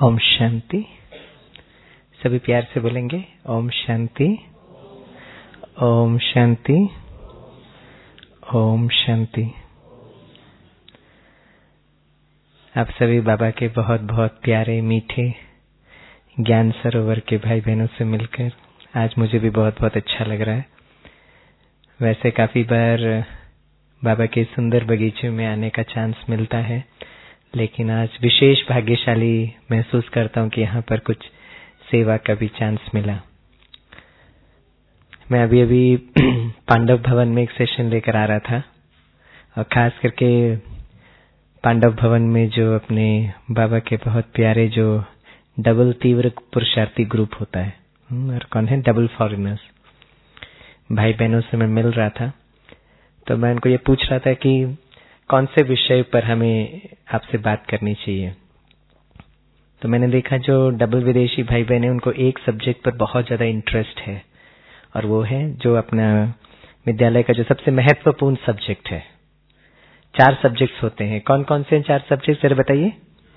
ओम शांति। सभी प्यार से बोलेंगे ओम शांति, ओम शांति, ओम शांति। आप सभी बाबा के बहुत बहुत प्यारे मीठे ज्ञान सरोवर के भाई बहनों से मिलकर आज मुझे भी बहुत बहुत अच्छा लग रहा है। वैसे काफी बार बाबा के सुंदर बगीचे में आने का चांस मिलता है, लेकिन आज विशेष भाग्यशाली महसूस करता हूं कि यहाँ पर कुछ सेवा का भी चांस मिला। मैं अभी पांडव भवन में एक सेशन लेकर आ रहा था और खास करके पांडव भवन में जो अपने बाबा के बहुत प्यारे जो डबल तीव्र पुरुषार्थी ग्रुप होता है, और कौन है, डबल फॉरेनर्स भाई बहनों से मैं मिल रहा था। तो मैं उनको ये पूछ रहा था कि कौन से विषय पर हमें आपसे बात करनी चाहिए। तो मैंने देखा जो डबल विदेशी भाई बहन है उनको एक सब्जेक्ट पर बहुत ज्यादा इंटरेस्ट है, और वो है जो अपना विद्यालय का जो सबसे महत्वपूर्ण सब्जेक्ट है। 4 सब्जेक्ट्स होते हैं। कौन कौन से 4 सब्जेक्ट्स जरा बताइए।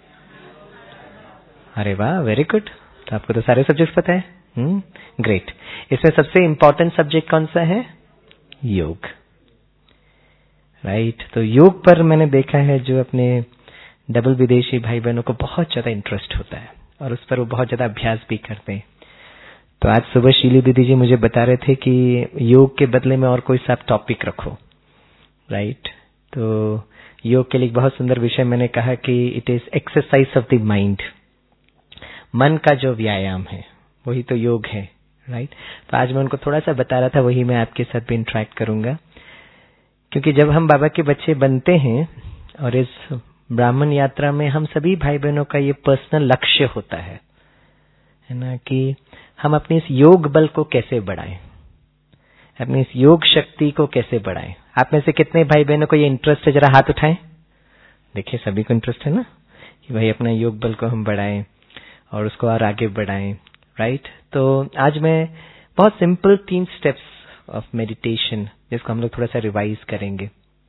अरे वाह, वेरी गुड। तो आपको तो सारे सब्जेक्ट्स पता है। ग्रेट। इसमें सबसे इंपॉर्टेंट सब्जेक्ट कौन सा है? योग। राइट। तो योग पर मैंने देखा है जो अपने डबल विदेशी भाई बहनों को बहुत ज्यादा इंटरेस्ट होता है और उस पर वो बहुत ज्यादा अभ्यास भी करते हैं। तो आज सुबह शीली दीदी जी मुझे बता रहे थे कि योग के बदले में और कोई सा टॉपिक रखो। राइट। तो योग के लिए एक बहुत सुंदर विषय मैंने कहा कि it is exercise of the mind. मन का जो व्यायाम है वही तो योग है। राइट। तो आज मैं उनको थोड़ा सा बता रहा था, वही मैं आपके साथ भी इंटरेक्ट करूंगा, क्योंकि जब हम बाबा के बच्चे बनते हैं और इस ब्राह्मण यात्रा में हम सभी भाई बहनों का ये पर्सनल लक्ष्य होता है ना, कि हम अपने इस योग बल को कैसे बढ़ाएं, अपनी इस योग शक्ति को कैसे बढ़ाएं। आप में से कितने भाई बहनों को ये इंटरेस्ट है? जरा हाथ उठाएं। देखिए सभी को इंटरेस्ट है ना, कि भाई अपना योग बल को हम बढ़ाएं और उसको और आगे बढ़ाएं। राइट। तो आज मैं बहुत सिंपल 3 स्टेप्स ऑफ मेडिटेशन जिसको हम लोग थोड़ा सा रिवाइज करेंगे।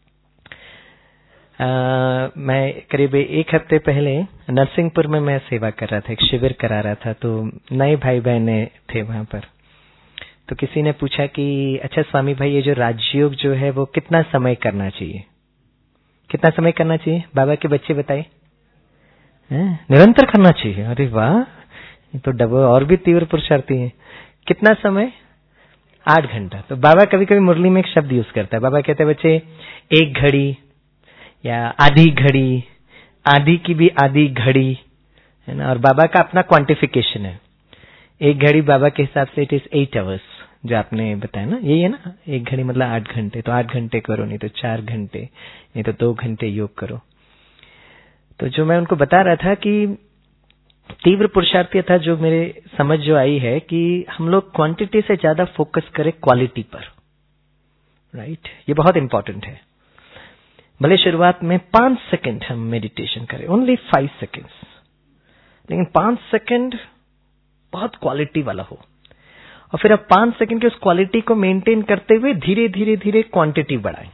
मैं करीब 1 हफ्ते पहले नरसिंहपुर में मैं सेवा कर रहा था, एक शिविर करा रहा था। तो नए भाई बहने थे वहां पर। तो किसी ने पूछा कि अच्छा स्वामी भाई, ये जो राजयोग जो है वो कितना समय करना चाहिए? कितना समय करना चाहिए? बाबा के बच्चे बताए। निरंतर करना चाहिए। अरे वाह, ये तो डबल और भी तीव्र पुरुषार्थी है। कितना समय? 8 घंटा। तो बाबा कभी कभी मुरली में एक शब्द यूज करता है। बाबा कहते हैं बच्चे 1 घड़ी या आधी घड़ी, आधी की भी आधी घड़ी, है ना। और बाबा का अपना क्वांटिफिकेशन है। 1 घड़ी बाबा के हिसाब से इट इज 8 आवर्स, जो आपने बताया ना, यही है ना। 1 घड़ी मतलब 8 घंटे। तो 8 घंटे करो, नहीं तो 4 घंटे, नहीं तो 2 घंटे योग करो। तो जो मैं उनको बता रहा था कि तीव्र पुरुषार्थी था, जो मेरे समझ जो आई है कि हम लोग क्वांटिटी से ज्यादा फोकस करें क्वालिटी पर। राइट। ये बहुत इंपॉर्टेंट है। भले शुरुआत में 5 सेकंड हम मेडिटेशन करें, ओनली 5 सेकंड्स, लेकिन 5 सेकंड बहुत क्वालिटी वाला हो, और फिर अब 5 सेकंड की उस क्वालिटी को मेंटेन करते हुए धीरे धीरे धीरे क्वांटिटी बढ़ाएं।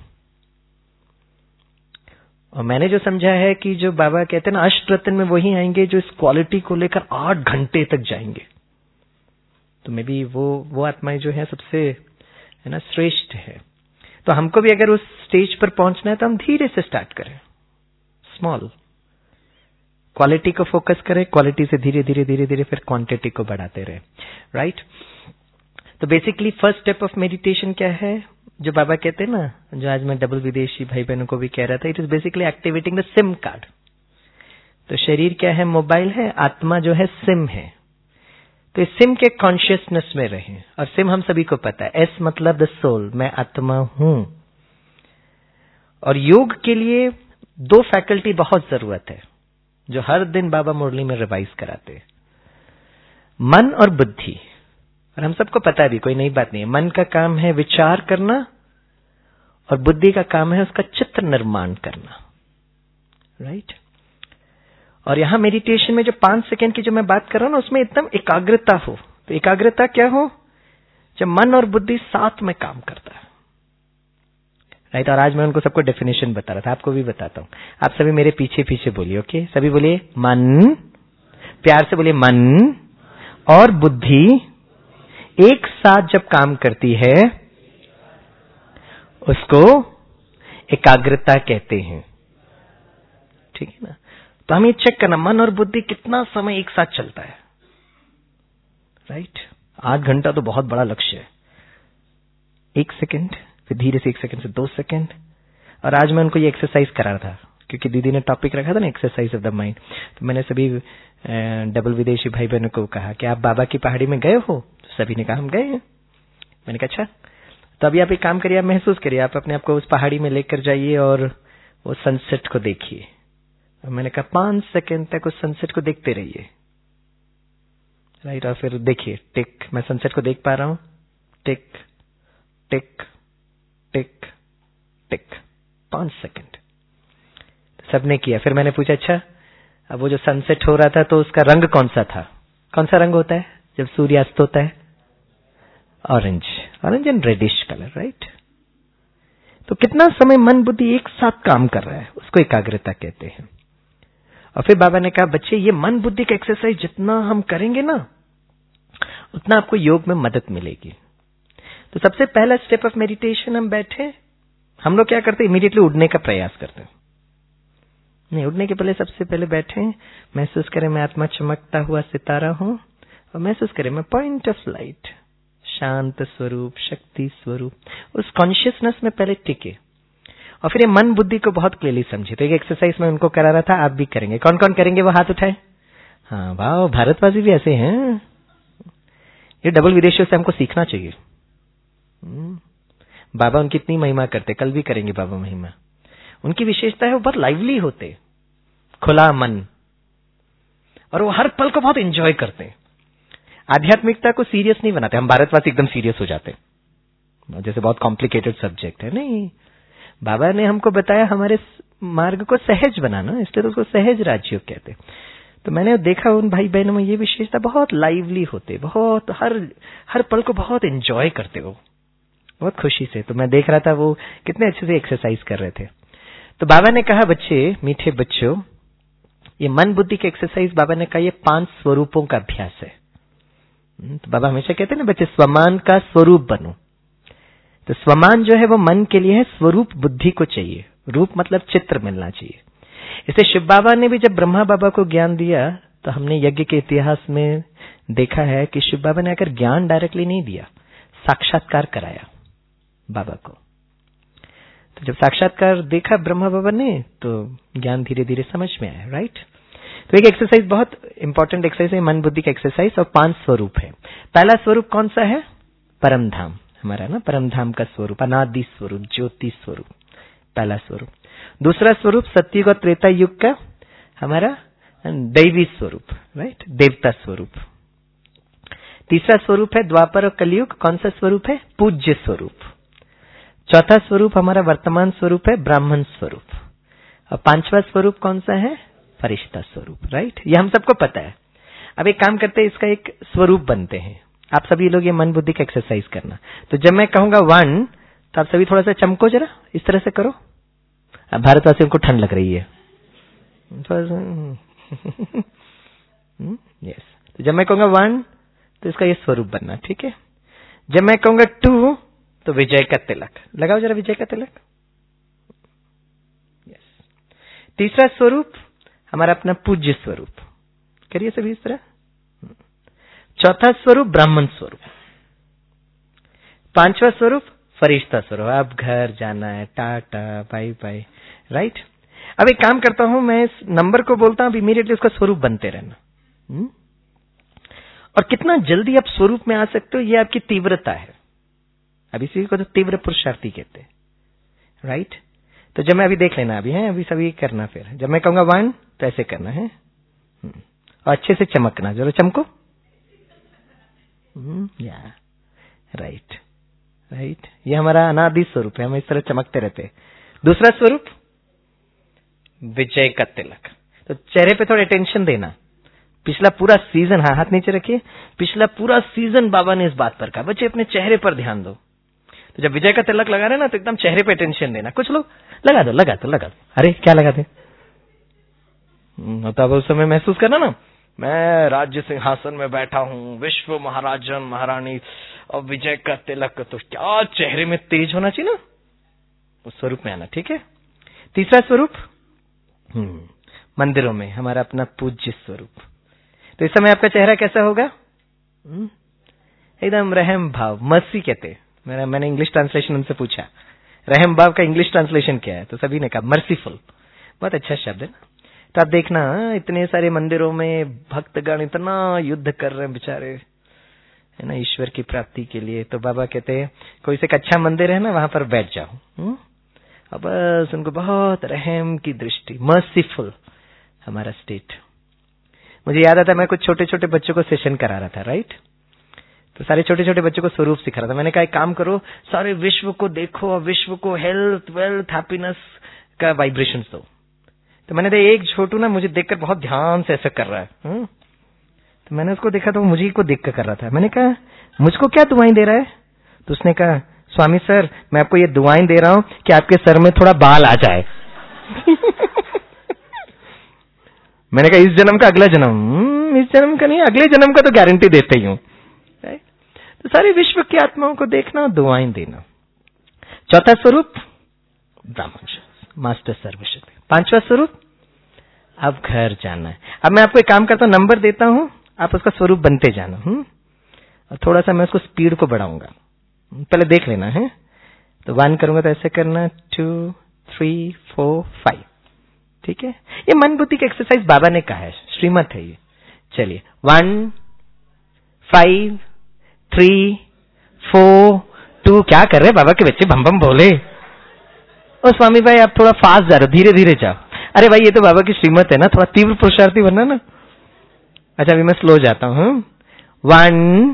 और मैंने जो समझा है कि जो बाबा कहते हैं ना, अष्टरत्न में वही आएंगे जो इस क्वालिटी को लेकर 8 घंटे तक जाएंगे। तो मे बी वो आत्माएं जो है सबसे, है ना, श्रेष्ठ है। तो हमको भी अगर उस स्टेज पर पहुंचना है तो हम धीरे से स्टार्ट करें, स्मॉल, क्वालिटी को फोकस करें, क्वालिटी से धीरे धीरे धीरे धीरे फिर क्वांटिटी को बढ़ाते रहे। राइट। तो basically first step of meditation क्या है, जो बाबा कहते हैं ना, जो आज मैं डबल विदेशी भाई बहनों को भी कह रहा था, it is basically activating the SIM card. तो शरीर क्या है? मोबाइल है। आत्मा जो है सिम है। तो इस सिम के कॉन्शियसनेस में रहें। और सिम हम सभी को पता है, एस मतलब द सोल, मैं आत्मा हूं। और योग के लिए 2 फैकल्टी बहुत जरूरत है, जो हर दिन बाबा मुरली में रिवाइज कराते हैं, मन और बुद्धि। और हम सबको पता है भी, कोई नई बात नहीं है। मन का काम है विचार करना और बुद्धि का काम है उसका चित्र निर्माण करना। राइट। और यहां मेडिटेशन में जो 5 सेकंड की जो मैं बात कर रहा हूं ना, उसमें एकदम एकाग्रता हो। तो एकाग्रता क्या हो? जब मन और बुद्धि साथ में काम करता है। राइट। और आज मैं उनको सबको डेफिनेशन बता रहा था, आपको भी बताता हूं। आप सभी मेरे पीछे पीछे बोलिए। ओके, सभी बोलिए मन, प्यार से बोलिए, मन और बुद्धि एक साथ जब काम करती है उसको एकाग्रता कहते हैं। ठीक है ना? तो हमें चेक करना, मन और बुद्धि कितना समय एक साथ चलता है, राइट? 8 घंटा तो बहुत बड़ा लक्ष्य है। 1 सेकेंड, फिर धीरे से 1 सेकेंड से 2 सेकेंड। और आज मैं उनको ये एक्सरसाइज करा रहा था, क्योंकि दीदी ने टॉपिक रखा था ना, एक्सरसाइज ऑफ द माइंड। तो मैंने सभी डबल विदेशी भाई बहनों को कहा कि आप बाबा की पहाड़ी में गए हो? तो सभी ने कहा हम गए हैं। मैंने कहा अच्छा, तो अभी आप एक काम करिए, आप महसूस करिए, आप अपने आप को उस पहाड़ी में लेकर जाइए और वो सनसेट को देखिए। और मैंने कहा 5 सेकेंड तक उस सनसेट को देखते रहिए, राइट? और फिर देखिए, टिक, मैं सनसेट को देख पा रहा हूं, टिक टिक टिक टिक, 5 सेकेंड। सबने किया। फिर मैंने पूछा अच्छा, अब वो जो सनसेट हो रहा था तो उसका रंग कौन सा था? कौन सा रंग होता है जब सूर्यास्त होता है? Orange, orange and reddish colour, right? तो कितना समय मन बुद्धि एक साथ काम कर रहा है, उसको एकाग्रता कहते हैं। और फिर बाबा ने कहा बच्चे, ये मन बुद्धि का एक्सरसाइज जितना हम करेंगे ना, उतना आपको योग में मदद मिलेगी। तो सबसे पहला स्टेप ऑफ मेडिटेशन, हम बैठे, हम लोग क्या करते हैं, इमीडिएटली उड़ने का प्रयास करते हैं। नहीं, उड़ने के पहले सबसे पहले बैठे, महसूस करें मैं आत्मा चमकता हुआ सितारा हूं, और महसूस करें मैं पॉइंट ऑफ लाइट, शांत स्वरूप, शक्ति स्वरूप, उस कॉन्शियसनेस में पहले टिके। और फिर ये मन बुद्धि को बहुत क्लियरली समझे। तो एक एक्सरसाइज में उनको करा रहा था, आप भी करेंगे। कौन कौन करेंगे वो हाथ उठाए। हाँ वाह, भारतवासी भी ऐसे हैं। ये डबल विदेशियों से हमको सीखना चाहिए। बाबा उनकी इतनी महिमा करते, कल भी करेंगे बाबा महिमा। उनकी विशेषता है वो बहुत लाइवली होते, खुला मन, और वो हर पल को बहुत एंजॉय करते। आध्यात्मिकता को सीरियस नहीं बनाते। हम भारतवासी एकदम सीरियस हो जाते, जैसे बहुत कॉम्प्लिकेटेड सब्जेक्ट है। नहीं, बाबा ने हमको बताया हमारे मार्ग को सहज बनाना, इसलिए तो उसको सहज राजयोग कहते। तो मैंने देखा उन भाई बहनों में ये विशेषता, बहुत लाइवली होते, बहुत हर पल को बहुत एंजॉय करते, वो बहुत खुशी से। तो मैं देख रहा था वो कितने अच्छे से एक्सरसाइज कर रहे थे। तो बाबा ने कहा बच्चे, मीठे बच्चों, ये मन बुद्धि के एक्सरसाइज, बाबा ने कहा ये 5 स्वरूपों का अभ्यास है। तो बाबा हमेशा कहते हैं ना बच्चे, स्वमान का स्वरूप बनो। तो स्वमान जो है वो मन के लिए है, स्वरूप बुद्धि को चाहिए। रूप मतलब चित्र मिलना चाहिए। इसे शिव बाबा ने भी जब ब्रह्मा बाबा को ज्ञान दिया, तो हमने यज्ञ के इतिहास में देखा है कि शिव बाबा ने आकर ज्ञान डायरेक्टली नहीं दिया, साक्षात्कार कराया बाबा को। तो जब साक्षात्कार देखा ब्रह्मा बाबा ने, तो ज्ञान धीरे धीरे समझ में आया, राइट? तो एक एक्सरसाइज, बहुत इंपॉर्टेंट एक्सरसाइज है मन बुद्धि का एक्सरसाइज, और 5 स्वरूप है। पहला स्वरूप कौन सा है? परम धाम हमारा ना, परम धाम का स्वरूप, अनादि स्वरूप, ज्योति स्वरूप, पहला स्वरूप। दूसरा स्वरूप सतयुग और त्रेता युग का हमारा दैवी स्वरूप, राइट, देवता स्वरूप। तीसरा स्वरूप है द्वापर और कलयुग, कौन सा स्वरूप है? पूज्य स्वरूप। चौथा स्वरूप हमारा वर्तमान स्वरूप है, ब्राह्मण स्वरूप। और 5वां स्वरूप कौन सा है? फरिश्ता स्वरूप, राइट? ये हम सबको पता है। अब एक काम करते हैं, इसका एक स्वरूप बनते हैं। आप सभी लोग ये मन बुद्धि का एक्सरसाइज करना। तो जब मैं कहूंगा 1, तो आप सभी थोड़ा सा चमको, जरा इस तरह से करो। अब भारतवासियों को ठंड लग रही है, यस। तो जब मैं कहूंगा 1, तो इसका ये स्वरूप बनना, ठीक है? जब मैं कहूंगा 2, तो विजय का तिलक लगाओ, जरा विजय का तिलक, यस। तीसरा स्वरूप हमारा अपना पूज्य स्वरूप, करिए सभी इस तरह। चौथा स्वरूप ब्राह्मण स्वरूप। 5वां स्वरूप फरिश्ता स्वरूप। अब घर जाना है, टाटा बाय बाय, राइट? अब एक काम करता हूं, मैं इस नंबर को बोलता हूं, इमीडिएटली उसका स्वरूप बनते रहना। और कितना जल्दी आप स्वरूप में आ सकते हो, ये आपकी तीव्रता है। अब इसी को तो तीव्र पुरुषार्थी कहते हैं, राइट? तो जब मैं अभी देख लेना, अभी है, अभी सभी करना। फिर जब मैं कहूंगा 1, तो ऐसे करना है, और अच्छे से चमकना, जरा चमको, या राइट, राइट। ये हमारा अनादि स्वरूप है, हम इस तरह चमकते रहते हैं। दूसरा स्वरूप विजय का तिलक। तो चेहरे पे थोड़ा टेंशन देना। पिछला पूरा सीजन, हाँ हाथ नीचे रखिए, पिछला पूरा सीजन बाबा ने इस बात पर कहा बच्चे अपने चेहरे पर ध्यान दो। तो जब विजय का तिलक लगा रहे ना, तो एकदम चेहरे पे टेंशन देना। कुछ लोग लगा दो, लगा दो, लगा दो। अरे क्या लगा दे, तो अब उस समय महसूस करना ना, मैं राज्य सिंहासन में बैठा हूं, विश्व महाराजन महारानी और विजय का तिलक, तो क्या चेहरे में तेज होना चाहिए ना, उस स्वरूप में आना। ठीक है। तीसरा स्वरूप मंदिरों में हमारा अपना पूज्य स्वरूप। तो इस समय आपका चेहरा कैसा होगा? एकदम रहम भाव, मर्सी कहते। मैंने इंग्लिश ट्रांसलेशन उनसे पूछा रहम भाव का इंग्लिश ट्रांसलेशन क्या है, तो सभी ने कहा मर्सीफुल। बहुत अच्छा शब्द है ना। तो आप देखना इतने सारे मंदिरों में भक्तगण इतना युद्ध कर रहे हैं बेचारे, है ना, ईश्वर की प्राप्ति के लिए। तो बाबा कहते हैं कोई से अच्छा मंदिर है ना, वहां पर बैठ जाओ। अब बस उनको बहुत रहम की दृष्टि, मर्सीफुल हमारा स्टेट। मुझे याद आता, मैं कुछ छोटे छोटे बच्चों को सेशन करा रहा था, राइट। तो सारे छोटे छोटे बच्चों को स्वरूप सिखा रहा था। मैंने कहा एक काम करो, सारे विश्व को देखो और विश्व को हेल्थ वेल्थ हैप्पीनेस का वाइब्रेशन दो। तो मैंने देखा एक छोटू ना मुझे देखकर बहुत ध्यान से ऐसा कर रहा है। तो मैंने उसको देखा तो मुझे को देख कर कर रहा था। मैंने कहा मुझको क्या दुआएं दे रहा है? तो उसने कहा स्वामी सर मैं आपको ये दुआएं दे रहा हूं कि आपके सर में थोड़ा बाल आ जाए। मैंने कहा इस जन्म का अगला जन्म? इस जन्म का नहीं, अगले जन्म का तो गारंटी देते ही हूं। तो सारे विश्व की आत्माओं को देखना, दुआएं देना। चौथा स्वरूप ब्राह्मण मास्टर सर्वशक्ति। पांचवा स्वरूप अब घर जाना है। अब मैं आपको एक काम करता हूं, नंबर देता हूं, आप उसका स्वरूप बनते जाना। और थोड़ा सा मैं उसको स्पीड को बढ़ाऊंगा, पहले देख लेना है। तो 1 करूंगा तो ऐसे करना, 2 3 4 5। ठीक है। ये मन बुद्धि की एक्सरसाइज बाबा ने कहा है, श्रीमत है ये। चलिए 1 5 3 4 2। क्या कर रहे बाबा के बच्चे, भम भम बोले। और स्वामी भाई आप थोड़ा फास्ट जा रहे हो, धीरे धीरे जाओ। अरे भाई ये तो बाबा की श्रीमत है ना, थोड़ा तीव्र पुरुषार्थी बनना ना। अच्छा अभी मैं स्लो जाता हूं। 1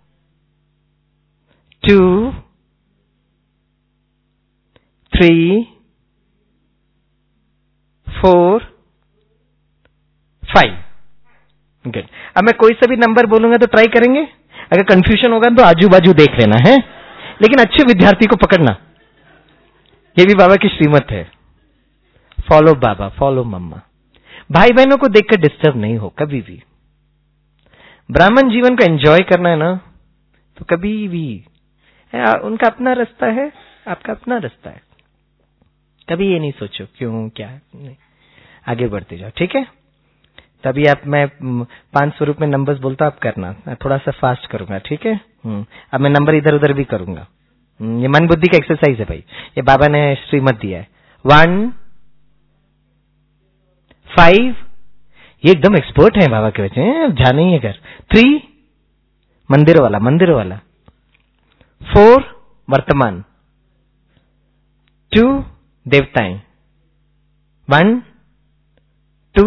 2 3 4 5। गुड। अब मैं कोई सा भी नंबर बोलूंगा तो ट्राई करेंगे। अगर कंफ्यूजन होगा तो आजू बाजू देख लेना है, लेकिन अच्छे विद्यार्थी को पकड़ना। ये भी बाबा की श्रीमत है। Follow Baba, follow Mamma. भाई बहनों को देखकर डिस्टर्ब नहीं हो कभी भी। ब्राह्मण जीवन को एंजॉय करना है ना, तो कभी भी उनका अपना रास्ता है, आपका अपना रास्ता है। कभी ये नहीं सोचो क्यों क्या, नहीं, आगे बढ़ते जाओ। ठीक है। तभी आप, मैं 5 स्वरूप में नंबर्स बोलता आप करना, थोड़ा सा फास्ट करूंगा। ठीक है। अब मैं नंबर इधर उधर भी करूंगा। ये मन बुद्धि का एक्सरसाइज है भाई, ये बाबा ने श्रीमत दिया है। 1 5, ये एकदम एक्सपर्ट है बाबा के बच्चे, जाने ही अगर। 3 मंदिर वाला, मंदिर वाला। 4 वर्तमान। 2 देवताएं। 1 2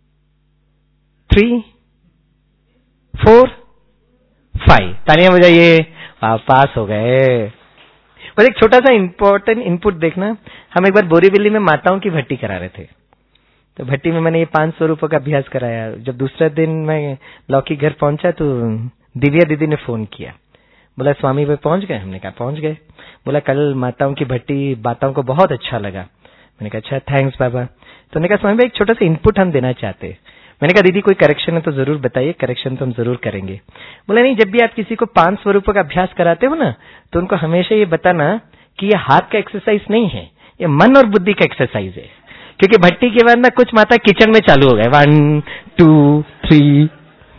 3 4 5। तालियां बजाइए, पास हो गए। और एक छोटा सा इंपॉर्टेंट इनपुट देखना, हम एक बार बोरीवली में माताओं की भट्टी करा रहे थे। तो भट्टी में मैंने ये 5 स्वरूपों का अभ्यास कराया। जब दूसरे दिन मैं लौकी घर पहुंचा तो दिव्या दीदी ने फोन किया, बोला स्वामी भाई पहुंच गए? हमने कहा पहुंच गए। बोला कल माताओं की भट्टी बाताओं को बहुत अच्छा लगा। मैंने कहा अच्छा थैंक्स बाबा। तो उन्होंने कहा स्वामी भाई एक छोटा सा इनपुट हम देना चाहते। मैंने कहा दीदी कोई करेक्शन है तो जरूर बताइए, करेक्शन तो हम जरूर करेंगे। बोला नहीं, जब भी आप किसी को 5 स्वरूपों का अभ्यास कराते हो ना, तो उनको हमेशा ये बताना कि ये हाथ का एक्सरसाइज नहीं है, ये मन और बुद्धि का एक्सरसाइज है। क्योंकि भट्टी के बाद ना कुछ माता किचन में चालू हो गए, 1 2 3।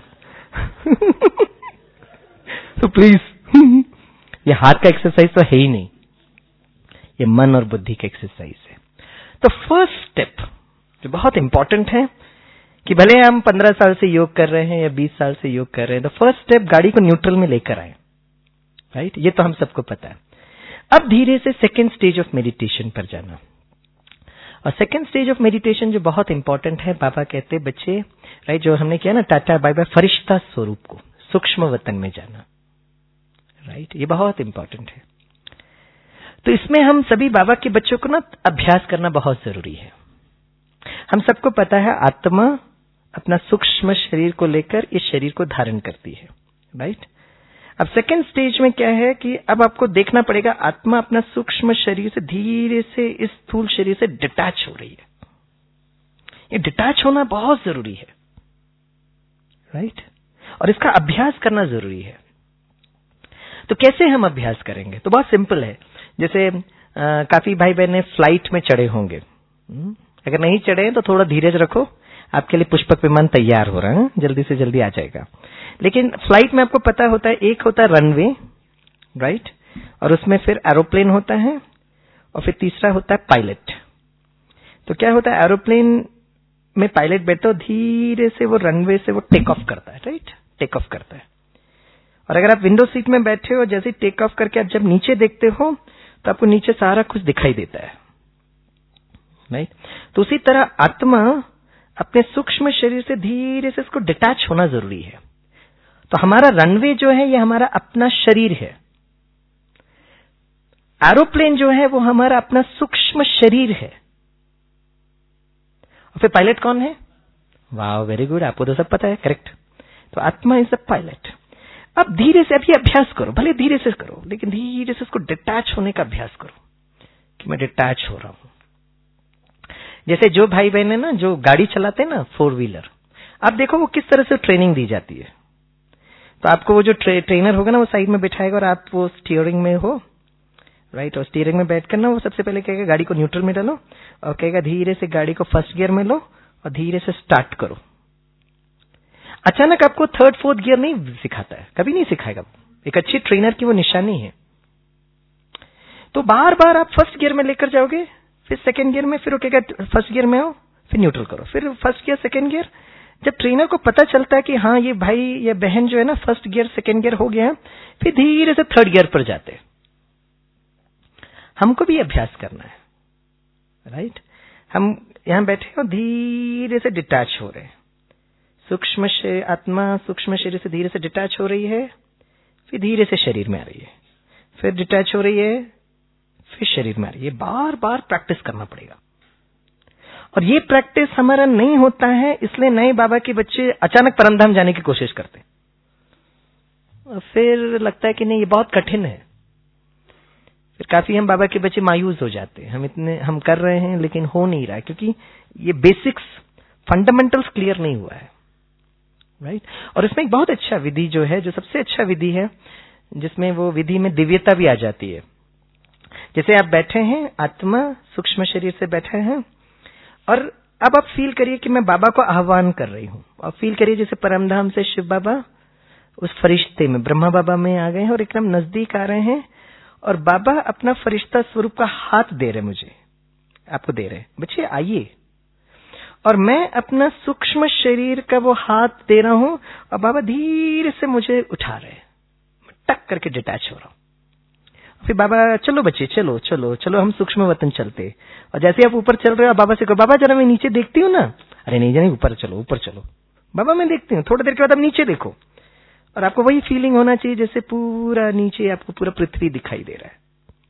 तो प्लीज ये हाथ का एक्सरसाइज तो है ही नहीं, ये मन और बुद्धि का एक्सरसाइज है। तो फर्स्ट स्टेप जो बहुत इंपॉर्टेंट है कि भले हम 15 साल से योग कर रहे हैं या 20 साल से योग कर रहे हैं, तो फर्स्ट स्टेप गाड़ी को न्यूट्रल में लेकर आए, राइट। ये तो हम सबको पता है। अब धीरे से सेकेंड स्टेज ऑफ मेडिटेशन पर जाना। और सेकेंड स्टेज ऑफ मेडिटेशन जो बहुत इंपॉर्टेंट है, बाबा कहते हैं बच्चे, राइट, जो हमने किया ना टाटा बाय बाय, फरिश्ता स्वरूप को, सूक्ष्म वतन में जाना, राइट, ये बहुत इंपॉर्टेंट है। तो इसमें हम सभी बाबा के बच्चों को ना अभ्यास करना बहुत जरूरी है। हम सबको पता है आत्मा अपना सूक्ष्म शरीर को लेकर इस शरीर को धारण करती है, राइट। अब सेकेंड स्टेज में क्या है कि अब आपको देखना पड़ेगा आत्मा अपना सूक्ष्म शरीर से धीरे से इस स्थूल शरीर से डिटैच हो रही है। ये डिटैच होना बहुत जरूरी है। राइट? और इसका अभ्यास करना जरूरी है। तो कैसे हम अभ्यास करेंगे? तो बहुत सिंपल है। जैसे काफी भाई बहन फ्लाइट में चढ़े होंगे, अगर नहीं चढ़े तो थोड़ा धीरज रखो, आपके लिए पुष्पक विमान तैयार हो रहा है, जल्दी से जल्दी आ जाएगा। लेकिन फ्लाइट में आपको पता होता है, एक होता है रनवे, राइट, और उसमें फिर एरोप्लेन होता है, और फिर तीसरा होता है पायलट। तो क्या होता है, एरोप्लेन में पायलट बैठो, धीरे से वो रनवे से वो टेक ऑफ करता है, राइट, टेक ऑफ करता है। और अगर आप विंडो सीट में बैठे हो, जैसे टेक ऑफ करके आप जब नीचे देखते हो तो आपको नीचे सारा कुछ दिखाई देता है, राइट। तो उसी तरह आत्मा अपने सूक्ष्म शरीर से धीरे से इसको डिटैच होना जरूरी है। तो हमारा रनवे जो है ये हमारा अपना शरीर है, एरोप्लेन जो है वो हमारा अपना सूक्ष्म शरीर है, और फिर पायलट कौन है? वाह, वेरी गुड, आपको तो सब पता है, करेक्ट। तो आत्मा इज द पायलट। अब धीरे से अभी अभ्यास करो, भले धीरे से करो, लेकिन धीरे से इसको डिटैच होने का अभ्यास करो कि मैं डिटैच हो रहा हूं। जैसे जो भाई बहन है ना, जो गाड़ी चलाते हैं ना, 4 व्हीलर, आप देखो वो किस तरह से ट्रेनिंग दी जाती है। तो आपको वो जो ट्रेनर होगा ना, वो साइड में बिठाएगा और आप वो स्टीयरिंग में हो, राइट, और स्टीयरिंग में बैठ कर ना वो सबसे पहले कहेगा गाड़ी को न्यूट्रल में डालो, और कहेगा धीरे से गाड़ी को फर्स्ट गियर में लो और धीरे से स्टार्ट करो। अचानक आपको 3rd 4th गियर नहीं सिखाता है, कभी नहीं सिखाएगा। एक अच्छी ट्रेनर की वो निशानी है। तो बार बार आप फर्स्ट गियर में लेकर जाओगे, फिर 2nd गियर में, फिर कहेगा फर्स्ट गियर में आओ, फिर न्यूट्रल करो, फिर फर्स्ट गियर 2nd गियर। जब ट्रेनर को पता चलता है कि हाँ ये भाई ये बहन जो है ना फर्स्ट गियर 2nd गियर हो गया है, फिर धीरे से 3rd गियर पर जाते हैं। हमको भी अभ्यास करना है, राइट। हम यहां बैठे और धीरे से डिटैच हो रहे हैं, सूक्ष्म आत्मा सूक्ष्म शरीर से धीरे से डिटैच हो रही है, फिर धीरे से शरीर में आ रही है, फिर डिटैच हो रही है, फिर शरीर में आ रही है। बार बार प्रैक्टिस करना पड़ेगा। और ये प्रैक्टिस हमारा नहीं होता है, इसलिए नए बाबा के बच्चे अचानक परमधाम जाने की कोशिश करते हैं, फिर लगता है कि नहीं ये बहुत कठिन है, फिर काफी हम बाबा के बच्चे मायूस हो जाते हैं। हम कर रहे हैं लेकिन हो नहीं रहा है, क्योंकि ये बेसिक्स फंडामेंटल्स क्लियर नहीं हुआ है, राइट। और इसमें एक बहुत अच्छा विधि जो है, जो सबसे अच्छा विधि है, जिसमें वो विधि में दिव्यता भी आ जाती है। जैसे आप बैठे हैं, आत्मा सूक्ष्म शरीर से बैठे हैं, और अब आप फील करिए कि मैं बाबा को आह्वान कर रही हूं। आप फील करिए जैसे परमधाम से शिव बाबा उस फरिश्ते में, ब्रह्मा बाबा में आ गए हैं और एकदम नजदीक आ रहे हैं, और बाबा अपना फरिश्ता स्वरूप का हाथ दे रहे, मुझे आपको दे रहे, बच्चे आइए। और मैं अपना सूक्ष्म शरीर का वो हाथ दे रहा हूं, और बाबा धीरे से मुझे उठा रहे, मैं टक करके डिटैच हो रहा हूं। फिर बाबा चलो बच्चे, चलो चलो चलो हम सूक्ष्म वतन चलते। और जैसे आप ऊपर चल रहे हो, बाबा से कहो बाबा जरा मैं नीचे देखती हूँ ना, अरे नहीं जानी ऊपर चलो ऊपर चलो, बाबा मैं देखती हूँ। थोड़ी देर के बाद आप नीचे देखो, और आपको वही फीलिंग होना चाहिए जैसे पूरा नीचे आपको पूरा पृथ्वी दिखाई दे रहा है।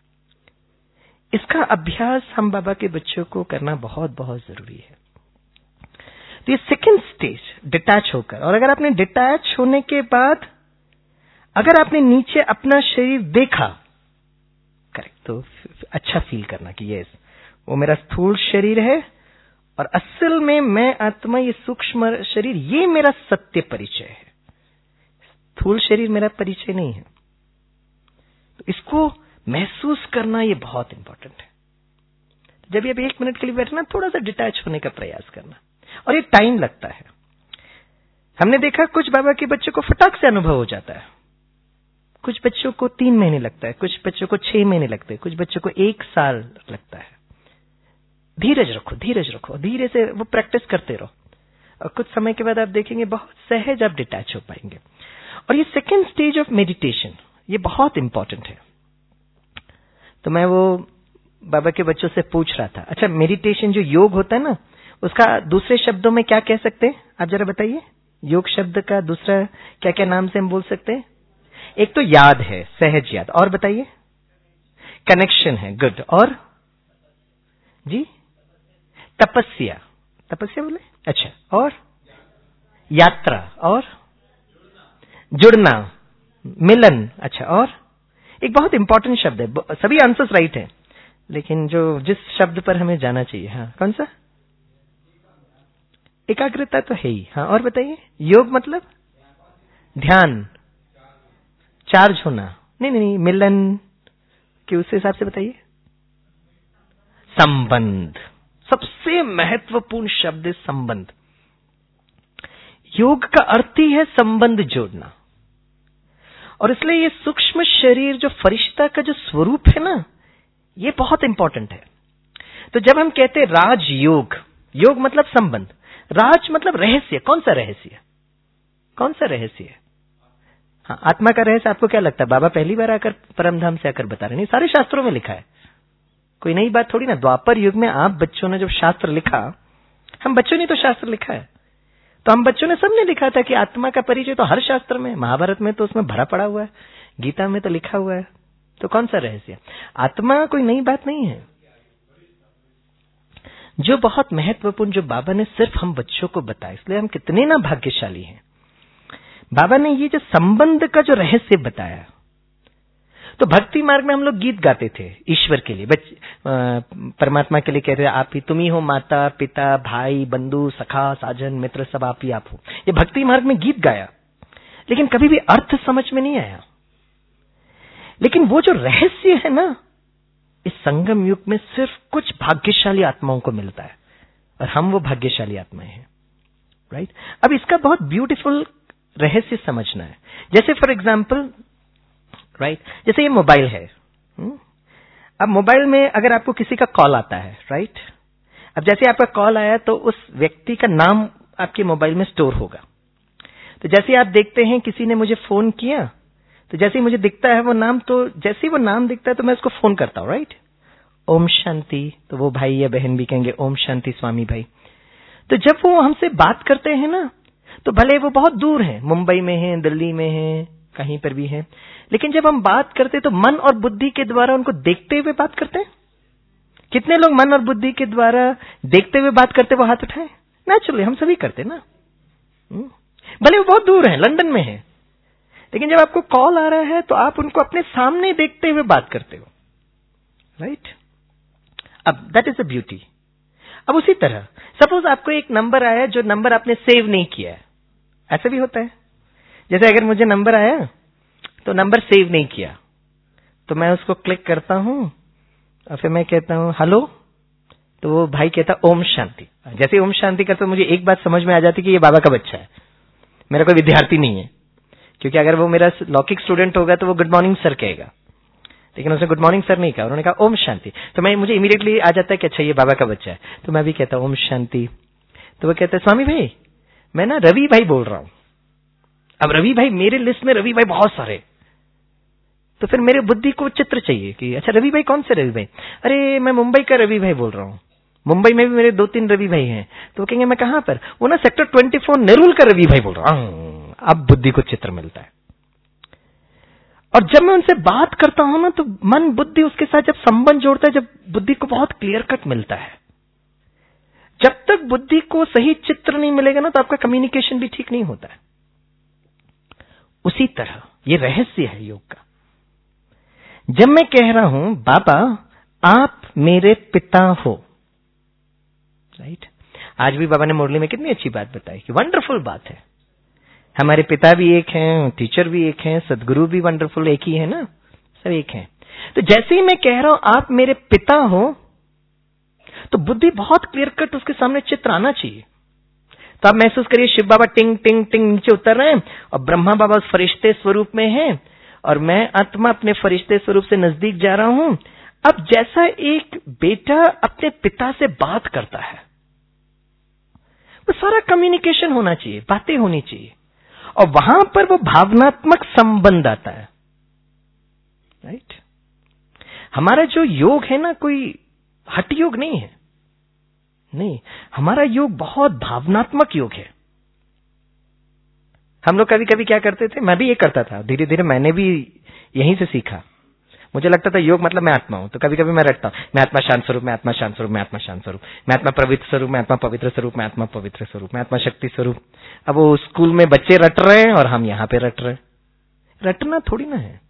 इसका अभ्यास हम बाबा के बच्चों को करना बहुत बहुत जरूरी है। तो ये 2nd स्टेज डिटैच होकर, और अगर आपने डिटैच होने के बाद अगर आपने नीचे अपना शरीर देखा, करेक्ट, तो अच्छा फील करना कि यस वो मेरा स्थूल शरीर है, और असल में मैं आत्मा, ये सूक्ष्म शरीर, ये मेरा सत्य परिचय है। स्थूल शरीर मेरा परिचय नहीं है। तो इसको महसूस करना ये बहुत इंपॉर्टेंट है। जब ये 1 मिनट के लिए बैठना, थोड़ा सा डिटैच होने का प्रयास करना, और ये टाइम लगता है। हमने देखा कुछ बाबा के बच्चों को फटाक से अनुभव हो जाता है, कुछ बच्चों को 3 महीने लगता है, कुछ बच्चों को 6 महीने लगते हैं, कुछ बच्चों को 1 साल लगता है। धीरज रखो, धीरज रखो, धीरे से वो प्रैक्टिस करते रहो, और कुछ समय के बाद आप देखेंगे बहुत सहज आप डिटैच हो पाएंगे। और ये 2nd स्टेज ऑफ मेडिटेशन, ये बहुत इंपॉर्टेंट है। तो मैं वो बाबा के बच्चों से पूछ रहा था, अच्छा मेडिटेशन जो योग होता है ना, उसका दूसरे शब्दों में क्या कह सकते हैं, आप जरा बताइए। योग शब्द का दूसरा क्या क्या नाम से हम बोल सकते हैं? एक तो याद है, सहज याद, और बताइए। कनेक्शन है, गुड, और जी तपस्या, तपस्या बोले, अच्छा, और यात्रा, और जुड़ना, मिलन, अच्छा, और एक बहुत इंपॉर्टेंट शब्द है, सभी आंसर्स राइट हैं, लेकिन जो जिस शब्द पर हमें जाना चाहिए, हाँ कौन सा? एकाग्रता तो है ही। हाँ, और बताइए, योग मतलब ध्यान, चार्ज होना। नहीं, मिलन कि उस हिसाब से बताइए। संबंध, सबसे महत्वपूर्ण शब्द है संबंध। योग का अर्थ ही है संबंध जोड़ना। और इसलिए ये सूक्ष्म शरीर जो फरिश्ता का जो स्वरूप है ना, ये बहुत इंपॉर्टेंट है। तो जब हम कहते हैं राजयोग, योग मतलब संबंध, राज मतलब रहस्य। कौन सा रहस्य? कौन सा रहस्य है? हाँ, आत्मा का रहस्य आपको क्या लगता है? बाबा पहली बार आकर परमधाम से आकर बता रहे? नहीं, सारे शास्त्रों में लिखा है, कोई नई बात थोड़ी ना। द्वापर युग में आप बच्चों ने जब शास्त्र लिखा, हम बच्चों ने तो शास्त्र लिखा है, तो हम बच्चों ने सबने लिखा था कि आत्मा का परिचय तो हर शास्त्र में, महाभारत में तो उसमें भरा पड़ा हुआ है, गीता में तो लिखा हुआ है। तो कौन सा रहस्य? आत्मा कोई नई बात नहीं है। जो बहुत महत्वपूर्ण, जो बाबा ने सिर्फ हम बच्चों को बताया, इसलिए हम कितने ना भाग्यशाली हैं। बाबा ने ये जो संबंध का जो रहस्य बताया, तो भक्ति मार्ग में हम लोग गीत गाते थे ईश्वर के लिए, परमात्मा के लिए कहते थे, आप ही, तुम ही हो माता पिता भाई बंधु सखा साजन मित्र, सब आप ही आप हो। ये भक्ति मार्ग में गीत गाया, लेकिन कभी भी अर्थ समझ में नहीं आया। लेकिन वो जो रहस्य है ना, इस संगम युग में सिर्फ कुछ भाग्यशाली आत्माओं को मिलता है, और हम वो भाग्यशाली आत्माएं हैं, राइट। अब इसका बहुत ब्यूटीफुल रहस्य समझना है। जैसे फॉर एग्जाम्पल, राइट, जैसे ये मोबाइल है। अब मोबाइल में अगर आपको किसी का कॉल आता है, राइट, अब जैसे आपका कॉल आया तो उस व्यक्ति का नाम आपके मोबाइल में स्टोर होगा। तो जैसे आप देखते हैं किसी ने मुझे फोन किया, तो जैसे ही मुझे दिखता है वो नाम, तो जैसे ही वो नाम दिखता है तो मैं उसको फोन करता हूं, राइट। ओम शांति, तो वो भाई या बहन भी कहेंगे ओम शांति स्वामी भाई। तो जब वो हमसे बात करते हैं ना, तो भले वो बहुत दूर हैं, मुंबई में हैं, दिल्ली में हैं, कहीं पर भी हैं, लेकिन जब हम बात करते तो मन और बुद्धि के द्वारा उनको देखते हुए बात करते हैं। कितने लोग मन और बुद्धि के द्वारा देखते हुए बात करते, वो हाथ उठाएं। नेचुरली हम सभी करते ना, भले वो बहुत दूर हैं, लंदन में हैं, लेकिन जब आपको कॉल आ रहा है तो आप उनको अपने सामने देखते हुए बात करते हो, राइट। अब दैट इज द ब्यूटी। अब उसी तरह सपोज आपको एक नंबर आया, जो नंबर आपने सेव नहीं किया है, ऐसा भी होता है। जैसे अगर मुझे नंबर आया तो नंबर सेव नहीं किया, तो मैं उसको क्लिक करता हूं और फिर मैं कहता हूं हेलो, तो वो भाई कहता ओम शांति। जैसे ओम शांति करता मुझे एक बात समझ में आ जाती कि ये बाबा का बच्चा है, मेरा कोई विद्यार्थी नहीं है। क्योंकि अगर वो मेरा लौकिक स्टूडेंट होगा तो वो गुड मॉर्निंग सर कहेगा, लेकिन उसने गुड मॉर्निंग सर नहीं कहा, उन्होंने कहा ओम शांति। तो मुझे इमीडिएटली आ जाता है कि अच्छा ये बाबा का बच्चा है, तो मैं भी कहता हूं ओम शांति। तो वो कहता है स्वामी भाई मैं ना रवि भाई बोल रहा हूं। अब रवि भाई, मेरे लिस्ट में रवि भाई बहुत सारे, तो फिर मेरे बुद्धि को चित्र चाहिए कि अच्छा रवि भाई कौन से रवि भाई? अरे मैं मुंबई का रवि भाई बोल रहा हूं, मुंबई में भी मेरे 2-3 रवि भाई हैं। तो कहेंगे मैं कहां पर? वो ना सेक्टर 24 नेरुल का रवि भाई बोल रहा हूं। अब बुद्धि को चित्र मिलता है। और जब मैं उनसे बात करता हूं ना, तो मन बुद्धि उसके साथ जब संबंध जोड़ता है, जब बुद्धि को बहुत क्लियर कट मिलता है। जब तक बुद्धि को सही चित्र नहीं मिलेगा ना, तो आपका कम्युनिकेशन भी ठीक नहीं होता है। उसी तरह ये रहस्य है योग का। जब मैं कह रहा हूं बाबा आप मेरे पिता हो, राइट, आज भी बाबा ने मुरली में कितनी अच्छी बात बताई कि वंडरफुल बात है, हमारे पिता भी एक हैं, टीचर भी एक हैं, सदगुरु भी वंडरफुल एक ही है ना, सब एक हैं। तो जैसे ही मैं कह रहा हूं आप मेरे पिता हो, तो बुद्धि बहुत क्लियर कट उसके सामने चित्र आना चाहिए। तो आप महसूस करिए शिव बाबा टिंग टिंग टिंग नीचे उतर रहे हैं, और ब्रह्मा बाबा उस फरिश्ते स्वरूप में हैं, और मैं आत्मा अपने फरिश्ते स्वरूप से नजदीक जा रहा हूं। अब जैसा एक बेटा अपने पिता से बात करता है, वो सारा कम्युनिकेशन होना चाहिए, बातें होनी चाहिए, और वहां पर वो भावनात्मक संबंध आता है, राइट। हमारा जो योग है ना, कोई हठ योग नहीं है, नहीं, हमारा योग बहुत भावनात्मक योग है। हम लोग कभी कभी क्या करते थे, मैं भी ये करता था, धीरे धीरे मैंने भी यहीं से सीखा। मुझे लगता था योग मतलब मैं आत्मा हूं, तो कभी कभी मैं रटता हूं, मैं आत्मा शांत स्वरूप, मैं आत्मा शांत स्वरूप, मैं आत्मा शांत स्वरूप, मैं आत्मा पवित्र स्वरूप, मैं आत्मा पवित्र स्वरूप, मैं आत्मा पवित्र स्वरूप, मैं आत्मा शक्ति स्वरूप। अब वो स्कूल में बच्चे रट रहे हैं और हम यहां पे रट रहे हैं। रटना थोड़ी ना है,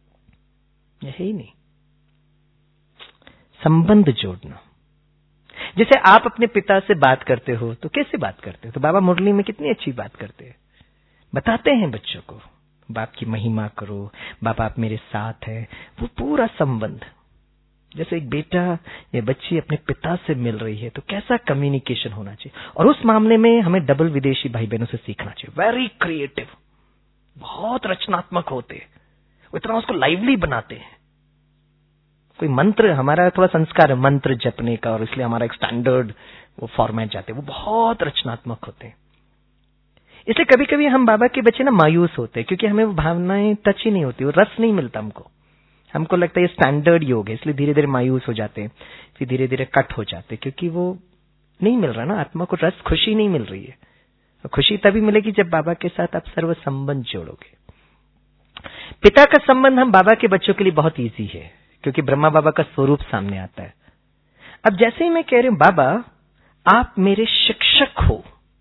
यही नहीं, संबंध जोड़ना। जैसे आप अपने पिता से बात करते हो तो कैसे बात करते हो? तो बाबा मुरली में कितनी अच्छी बात करते हैं, बताते हैं बच्चों को, बाप की महिमा करो, बाबा आप मेरे साथ है। वो पूरा संबंध, जैसे एक बेटा या बच्ची अपने पिता से मिल रही है तो कैसा कम्युनिकेशन होना चाहिए। और उस मामले में हमें डबल विदेशी भाई बहनों से सीखना चाहिए। वेरी क्रिएटिव, बहुत रचनात्मक होते, वो इतना उसको लाइवली बनाते हैं। कोई मंत्र, हमारा थोड़ा संस्कार है मंत्र जपने का, और इसलिए हमारा एक स्टैंडर्ड वो फॉर्मेट जाते हैं, वो बहुत रचनात्मक होते हैं। इसलिए कभी कभी हम बाबा के बच्चे ना मायूस होते हैं, क्योंकि हमें वो भावनाएं टच ही नहीं होती, वो रस नहीं मिलता हमको लगता है ये स्टैंडर्ड योग है, इसलिए धीरे धीरे मायूस हो जाते हैं, फिर धीरे धीरे कट हो जाते हैं, क्योंकि वो नहीं मिल रहा ना, आत्मा को रस, खुशी नहीं मिल रही है। खुशी तभी मिलेगी जब बाबा के साथ आप सर्व संबंध जोड़ोगे। पिता का संबंध हम बाबा के बच्चों के लिए बहुत इजी है, क्योंकि ब्रह्मा बाबा का स्वरूप सामने आता है। अब जैसे ही मैं कह रही हूं बाबा आप मेरे शिक्षक हो,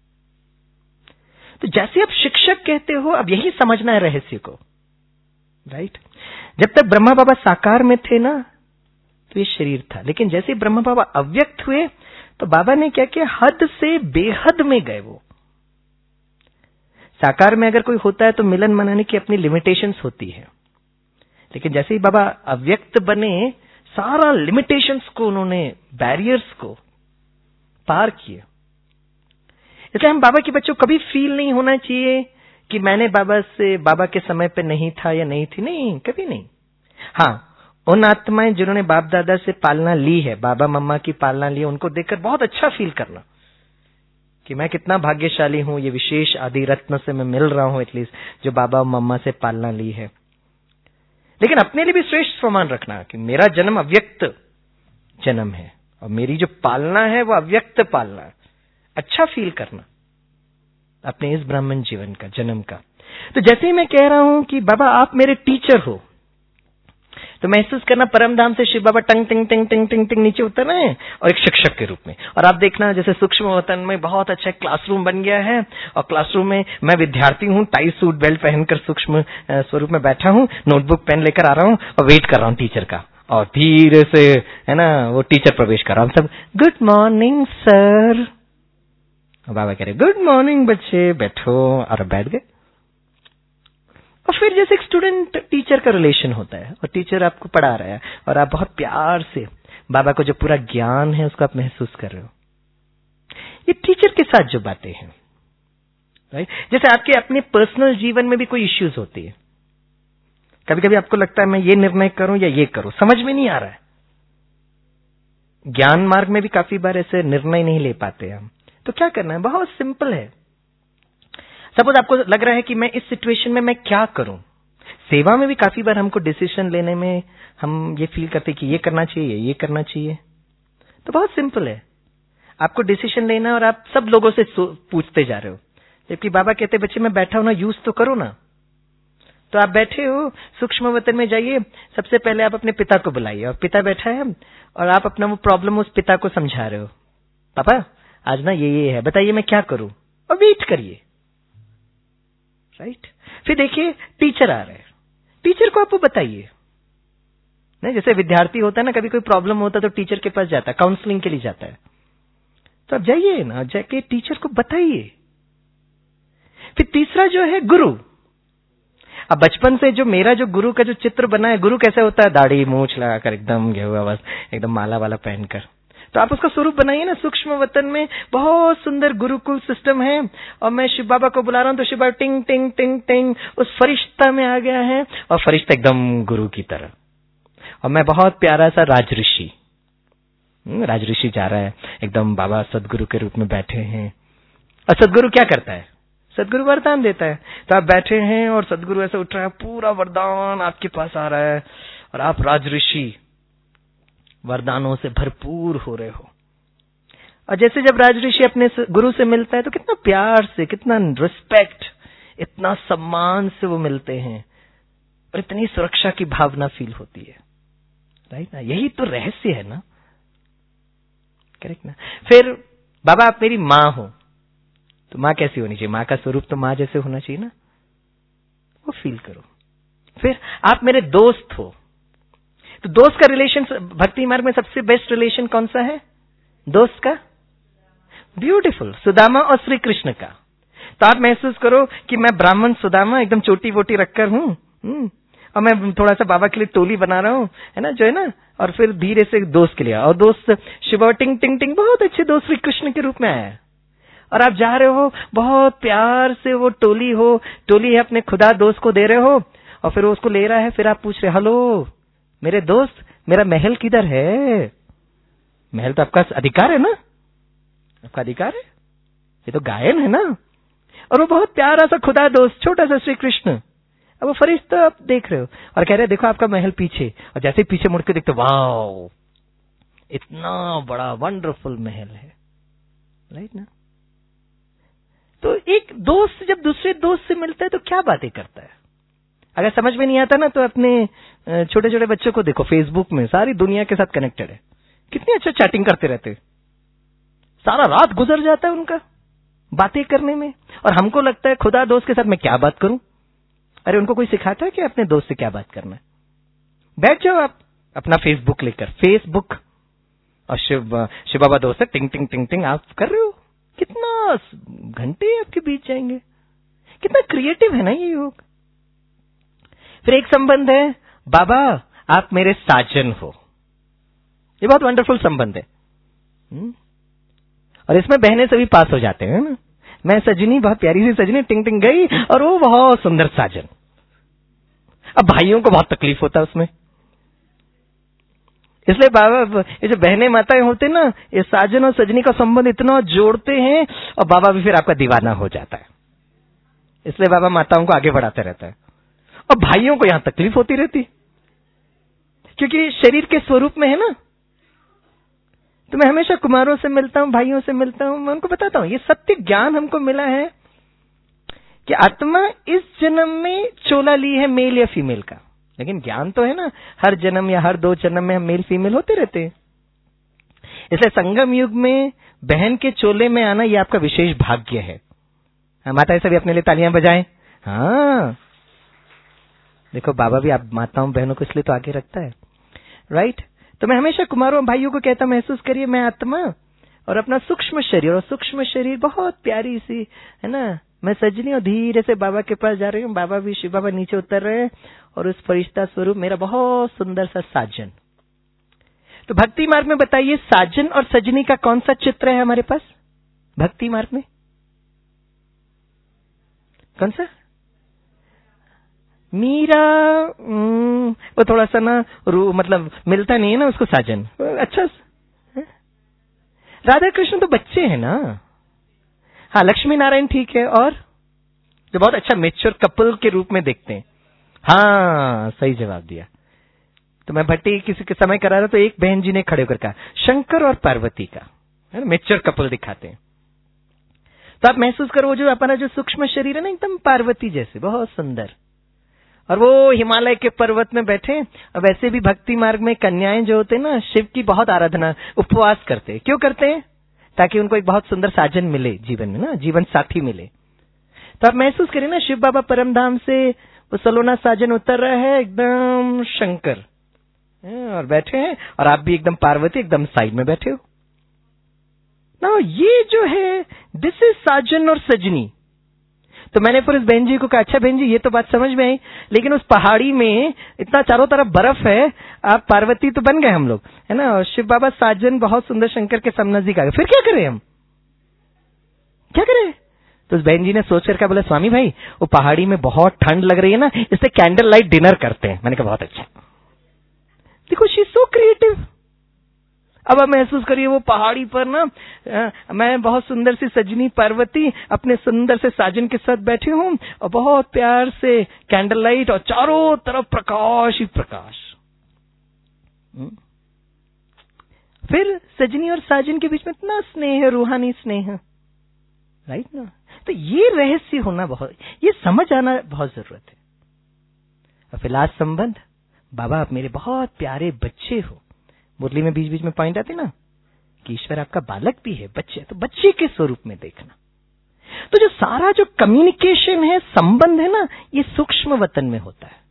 तो जैसे आप शिक्षक कहते हो, अब यही समझना है रहस्य को, राइट? जब तक ब्रह्मा बाबा साकार में थे ना तो ये शरीर था, लेकिन जैसे ही ब्रह्मा बाबा अव्यक्त हुए तो बाबा ने क्या किया, हद से बेहद में गए। वो साकार में अगर कोई होता है तो मिलन मनाने की अपनी लिमिटेशंस होती है, लेकिन जैसे ही बाबा अव्यक्त बने सारा लिमिटेशंस को उन्होंने, बैरियर्स को पार किए। इसलिए हम बाबा के बच्चों को कभी फील नहीं होना चाहिए कि मैंने बाबा के समय पे नहीं था या नहीं थी, नहीं, कभी नहीं। हाँ, उन आत्माएं जिन्होंने बाप दादा से पालना ली है, बाबा मम्मा की पालना ली है, उनको देखकर बहुत अच्छा फील करना कि मैं कितना भाग्यशाली हूं, ये विशेष आदि रत्न से मैं मिल रहा हूं, एटलीस्ट जो बाबा और मम्मा से पालना ली है। लेकिन अपने लिए भी श्रेष्ठ सम्मान रखना कि मेरा जन्म अव्यक्त जन्म है और मेरी जो पालना है वो अव्यक्त पालना है। अच्छा फील करना अपने इस ब्राह्मण जीवन का, जन्म का। तो जैसे ही मैं कह रहा हूं कि बाबा आप मेरे टीचर हो, तो महसूस करना परम धाम से शिव बाबा टंग टिंग टिंग टिंग टिंग टिंग नीचे उतरना है, और एक शिक्षक के रूप में। और आप देखना जैसे सूक्ष्म वतन में बहुत अच्छा क्लासरूम बन गया है, और क्लासरूम में मैं विद्यार्थी हूं, टाई सूट बेल्ट पहनकर सूक्ष्म स्वरूप में बैठा हूं, नोटबुक पेन लेकर आ रहा हूं और वेट कर रहा हूं टीचर का, और धीरे से है ना वो टीचर प्रवेश कर रहा हूं, सब गुड मॉर्निंग सर, बाबा कह रहे गुड मॉर्निंग बच्चे बैठो, और बैठ गए। और फिर जैसे एक स्टूडेंट टीचर का रिलेशन होता है, और टीचर आपको पढ़ा रहा है और आप बहुत प्यार से बाबा को जो पूरा ज्ञान है उसको आप महसूस कर रहे हो। ये टीचर के साथ जो बातें हैं, राइट? जैसे आपके अपने पर्सनल जीवन में भी कोई इश्यूज होती है, कभी कभी आपको लगता है मैं ये निर्णय करूं या ये करूं, समझ में नहीं आ रहा है। ज्ञान मार्ग में भी काफी बार ऐसे निर्णय नहीं ले पाते हम। तो क्या करना है, बहुत सिंपल है। सपोज आपको लग रहा है कि मैं इस सिचुएशन में मैं क्या करूं। सेवा में भी काफी बार हमको डिसीजन लेने में हम ये फील करते कि ये करना चाहिए, ये करना चाहिए। तो बहुत सिंपल है, आपको डिसीजन लेना और आप सब लोगों से पूछते जा रहे हो, जबकि बाबा कहते बच्चे मैं बैठा हूं ना, यूज तो करो ना। तो आप बैठे हो, सूक्ष्म वतन में जाइए, सबसे पहले आप अपने पिता को बुलाइए, और पिता बैठा है और आप अपना वो प्रॉब्लम उस पिता को समझा रहे हो, पापा आज ना ये है, बताइए मैं क्या करूं, और वेट करिए, राइट? फिर देखिए टीचर आ रहे हैं, टीचर को आप वो बताइए। नहीं, जैसे विद्यार्थी होता है ना, कभी कोई प्रॉब्लम होता है तो टीचर के पास जाता है, काउंसलिंग के लिए जाता है, तो आप जाइए ना, जाके टीचर को बताइए। फिर तीसरा जो है गुरु। अब बचपन से जो मेरा जो गुरु का जो चित्र बना है, गुरु कैसे होता है, दाढ़ी मूंछ लगाकर एकदम गेहुआ, बस एकदम माला वाला पहनकर। तो आप उसका स्वरूप बनाइए ना। सूक्ष्म वतन में बहुत सुंदर गुरुकुल सिस्टम है, और मैं शिव बाबा को बुला रहा हूं तो शिव बाबा टिंग टिंग टिंग टिंग उस फरिश्ता में आ गया है, और फरिश्ता एकदम गुरु की तरह। और मैं बहुत प्यारा सा राजऋषि जा रहा है, एकदम बाबा सदगुरु के रूप में बैठे हैं। और सदगुरु क्या करता है, सदगुरु वरदान देता है। तो आप बैठे हैं और सदगुरु ऐसे उठ रहा है, पूरा वरदान आपके पास आ रहा है, और आप राजऋषि वरदानों से भरपूर हो रहे हो। और जैसे जब राजऋषि अपने गुरु से मिलता है तो कितना प्यार से, कितना रिस्पेक्ट, इतना सम्मान से वो मिलते हैं, और इतनी सुरक्षा की भावना फील होती है, राइट ना? यही तो रहस्य है ना, करेक्ट ना? फिर बाबा आप मेरी माँ हो, तो माँ कैसी होनी चाहिए, माँ का स्वरूप तो माँ जैसे होना चाहिए ना, वो फील करो। फिर आप मेरे दोस्त हो, तो दोस्त का रिलेशन भक्ति मार्ग में सबसे बेस्ट रिलेशन कौन सा है, दोस्त का? ब्यूटीफुल, सुदामा और श्री कृष्ण का। तो आप महसूस करो कि मैं ब्राह्मण सुदामा एकदम चोटी वोटी रखकर हूँ, और मैं थोड़ा सा बाबा के लिए टोली बना रहा हूँ, है ना, जो है ना, और फिर धीरे से दोस्त के लिए, और दोस्त शिवा टिंग टिंग टिंग बहुत अच्छे दोस्त श्री कृष्ण के रूप में आया, और आप जा रहे हो, बहुत प्यार से वो टोली है अपने खुदा दोस्त को दे रहे हो, और फिर वो उसको ले रहा है, फिर आप पूछ रहे, हेलो मेरे दोस्त, मेरा महल किधर है? महल तो आपका अधिकार है ना, आपका अधिकार है, ये तो गायन है ना। और वो बहुत प्यारा सा खुदा दोस्त, छोटा सा श्री कृष्ण, अब वो फरिश्ता आप देख रहे हो और कह रहे देखो आपका महल पीछे, और जैसे ही पीछे मुड़ के देखते, वाओ इतना बड़ा वंडरफुल महल है, राइट ना। तो एक दोस्त जब दूसरे दोस्त से मिलता है तो क्या बातें करता है? अगर समझ में नहीं आता ना, तो अपने छोटे छोटे बच्चों को देखो, फेसबुक में सारी दुनिया के साथ कनेक्टेड है, कितनी अच्छा चैटिंग करते रहते, सारा रात गुजर जाता है उनका बातें करने में, और हमको लगता है खुदा दोस्त के साथ मैं क्या बात करूं। अरे उनको कोई सिखाता है कि अपने दोस्त से क्या बात करना है? बैठ जाओ आप अपना फेसबुक लेकर, फेसबुक, और शिव बाबा दोस्त है, टिंग टिंग टिंग टिंग आप कर रहे हो, कितना घंटे आपके बीच जाएंगे, कितना क्रिएटिव है ना ये योग। फिर एक संबंध है, बाबा आप मेरे साजन हो, ये बहुत वंडरफुल संबंध है, और इसमें बहनें सभी पास हो जाते हैं ना, मैं सजनी, बहुत प्यारी सी सजनी, टिंग टिंग गई, और वो बहुत सुंदर साजन। अब भाइयों को बहुत तकलीफ होता है उसमें, इसलिए बाबा ये जो बहनें माताएं होते ना, ये साजन और सजनी का संबंध इतना जोड़ते हैं, और बाबा भी फिर आपका दीवाना हो जाता है, इसलिए बाबा माताओं को आगे बढ़ाते रहता है, और भाइयों को यहां तकलीफ होती रहती, क्योंकि शरीर के स्वरूप में है ना। तो मैं हमेशा कुमारों से मिलता हूं, भाइयों से मिलता हूं, मैं उनको बताता हूं, ये सत्य ज्ञान हमको मिला है कि आत्मा इस जन्म में चोला ली है, मेल या फीमेल का, लेकिन ज्ञान तो है ना, हर जन्म या हर 2 जन्म में हम मेल फीमेल होते रहते हैं। इसलिए संगम युग में बहन के चोले में आना, ये आपका विशेष भाग्य है। माताएं सभी अपने लिए तालियां बजाएं। हाँ देखो, बाबा भी आप माताओं बहनों को इसलिए तो आगे रखता है, राइट। तो मैं हमेशा कुमारों भाइयों को कहता, महसूस करिए मैं आत्मा और अपना सूक्ष्म शरीर, और सूक्ष्म शरीर बहुत प्यारी सी है ना, मैं सजनी, और धीरे से बाबा के पास जा रही हूँ, बाबा भी, शिव बाबा नीचे उतर रहे हैं, और उस फरिश्ता स्वरूप मेरा बहुत सुंदर सा साजन। तो भक्ति मार्ग में बताइए, साजन और सजनी का कौन सा चित्र है हमारे पास भक्ति मार्ग में? कौन सा? मीरा, वो थोड़ा सा ना मतलब मिलता नहीं है ना उसको साजन, अच्छा। राधा कृष्ण तो बच्चे हैं ना। हाँ, लक्ष्मी नारायण ठीक है, और जो बहुत अच्छा मेच्योर कपल के रूप में देखते हैं। हाँ सही जवाब दिया। तो मैं भट्टी किसी के समय करा रहा, तो एक बहन जी ने खड़े होकर कहा शंकर और पार्वती का मेच्योर कपल दिखाते हैं। तो आप महसूस करो, वो जो अपना जो सूक्ष्म शरीर है ना, एकदम पार्वती जैसे बहुत सुंदर, और वो हिमालय के पर्वत में बैठे। और वैसे भी भक्ति मार्ग में कन्याएं जो होते हैं ना, शिव की बहुत आराधना, उपवास करते हैं। क्यों करते हैं? ताकि उनको एक बहुत सुंदर साजन मिले जीवन में ना, जीवन साथी मिले। तो आप महसूस करिए ना, शिव बाबा परमधाम से वो सलोना साजन उतर रहा है, एकदम शंकर और बैठे हैं, और आप भी एकदम पार्वती एकदम साइड में बैठे हो ना। ये जो है, दिस इज साजन और सजनी। तो मैंने फिर इस बहन जी को कहा, अच्छा बहन जी ये तो बात समझ में आई, लेकिन उस पहाड़ी में इतना चारों तरफ बर्फ है, आप पार्वती तो बन गए हम लोग, है ना, और शिव बाबा साजन बहुत सुंदर शंकर के नजदीक आ गए, फिर क्या करें हम, क्या करें? तो उस बहन जी ने सोच करके बोला, स्वामी भाई वो पहाड़ी में बहुत ठंड लग रही है ना, इससे कैंडल लाइट डिनर करते हैं। मैंने कहा बहुत अच्छा। देखो, शी इज सो क्रिएटिव। अब आप महसूस करिए, वो पहाड़ी पर ना, मैं बहुत सुंदर सी सजनी पार्वती अपने सुंदर से साजन के साथ बैठी हूं, और बहुत प्यार से कैंडल लाइट, और चारों तरफ प्रकाश ही प्रकाश। फिर सजनी और साजन के बीच में इतना स्नेह, रूहानी स्नेह, राइट ना। तो ये रहस्य होना बहुत, ये समझ आना बहुत जरूरत है। और फिर लास्ट संबंध, बाबा आप मेरे बहुत प्यारे बच्चे हो। मुरली में बीच बीच में पॉइंट आते ना कि ईश्वर आपका बालक भी है, बच्चे, तो बच्चे के स्वरूप में देखना। तो जो सारा जो कम्युनिकेशन है, संबंध है ना, ये सूक्ष्म वतन में होता है।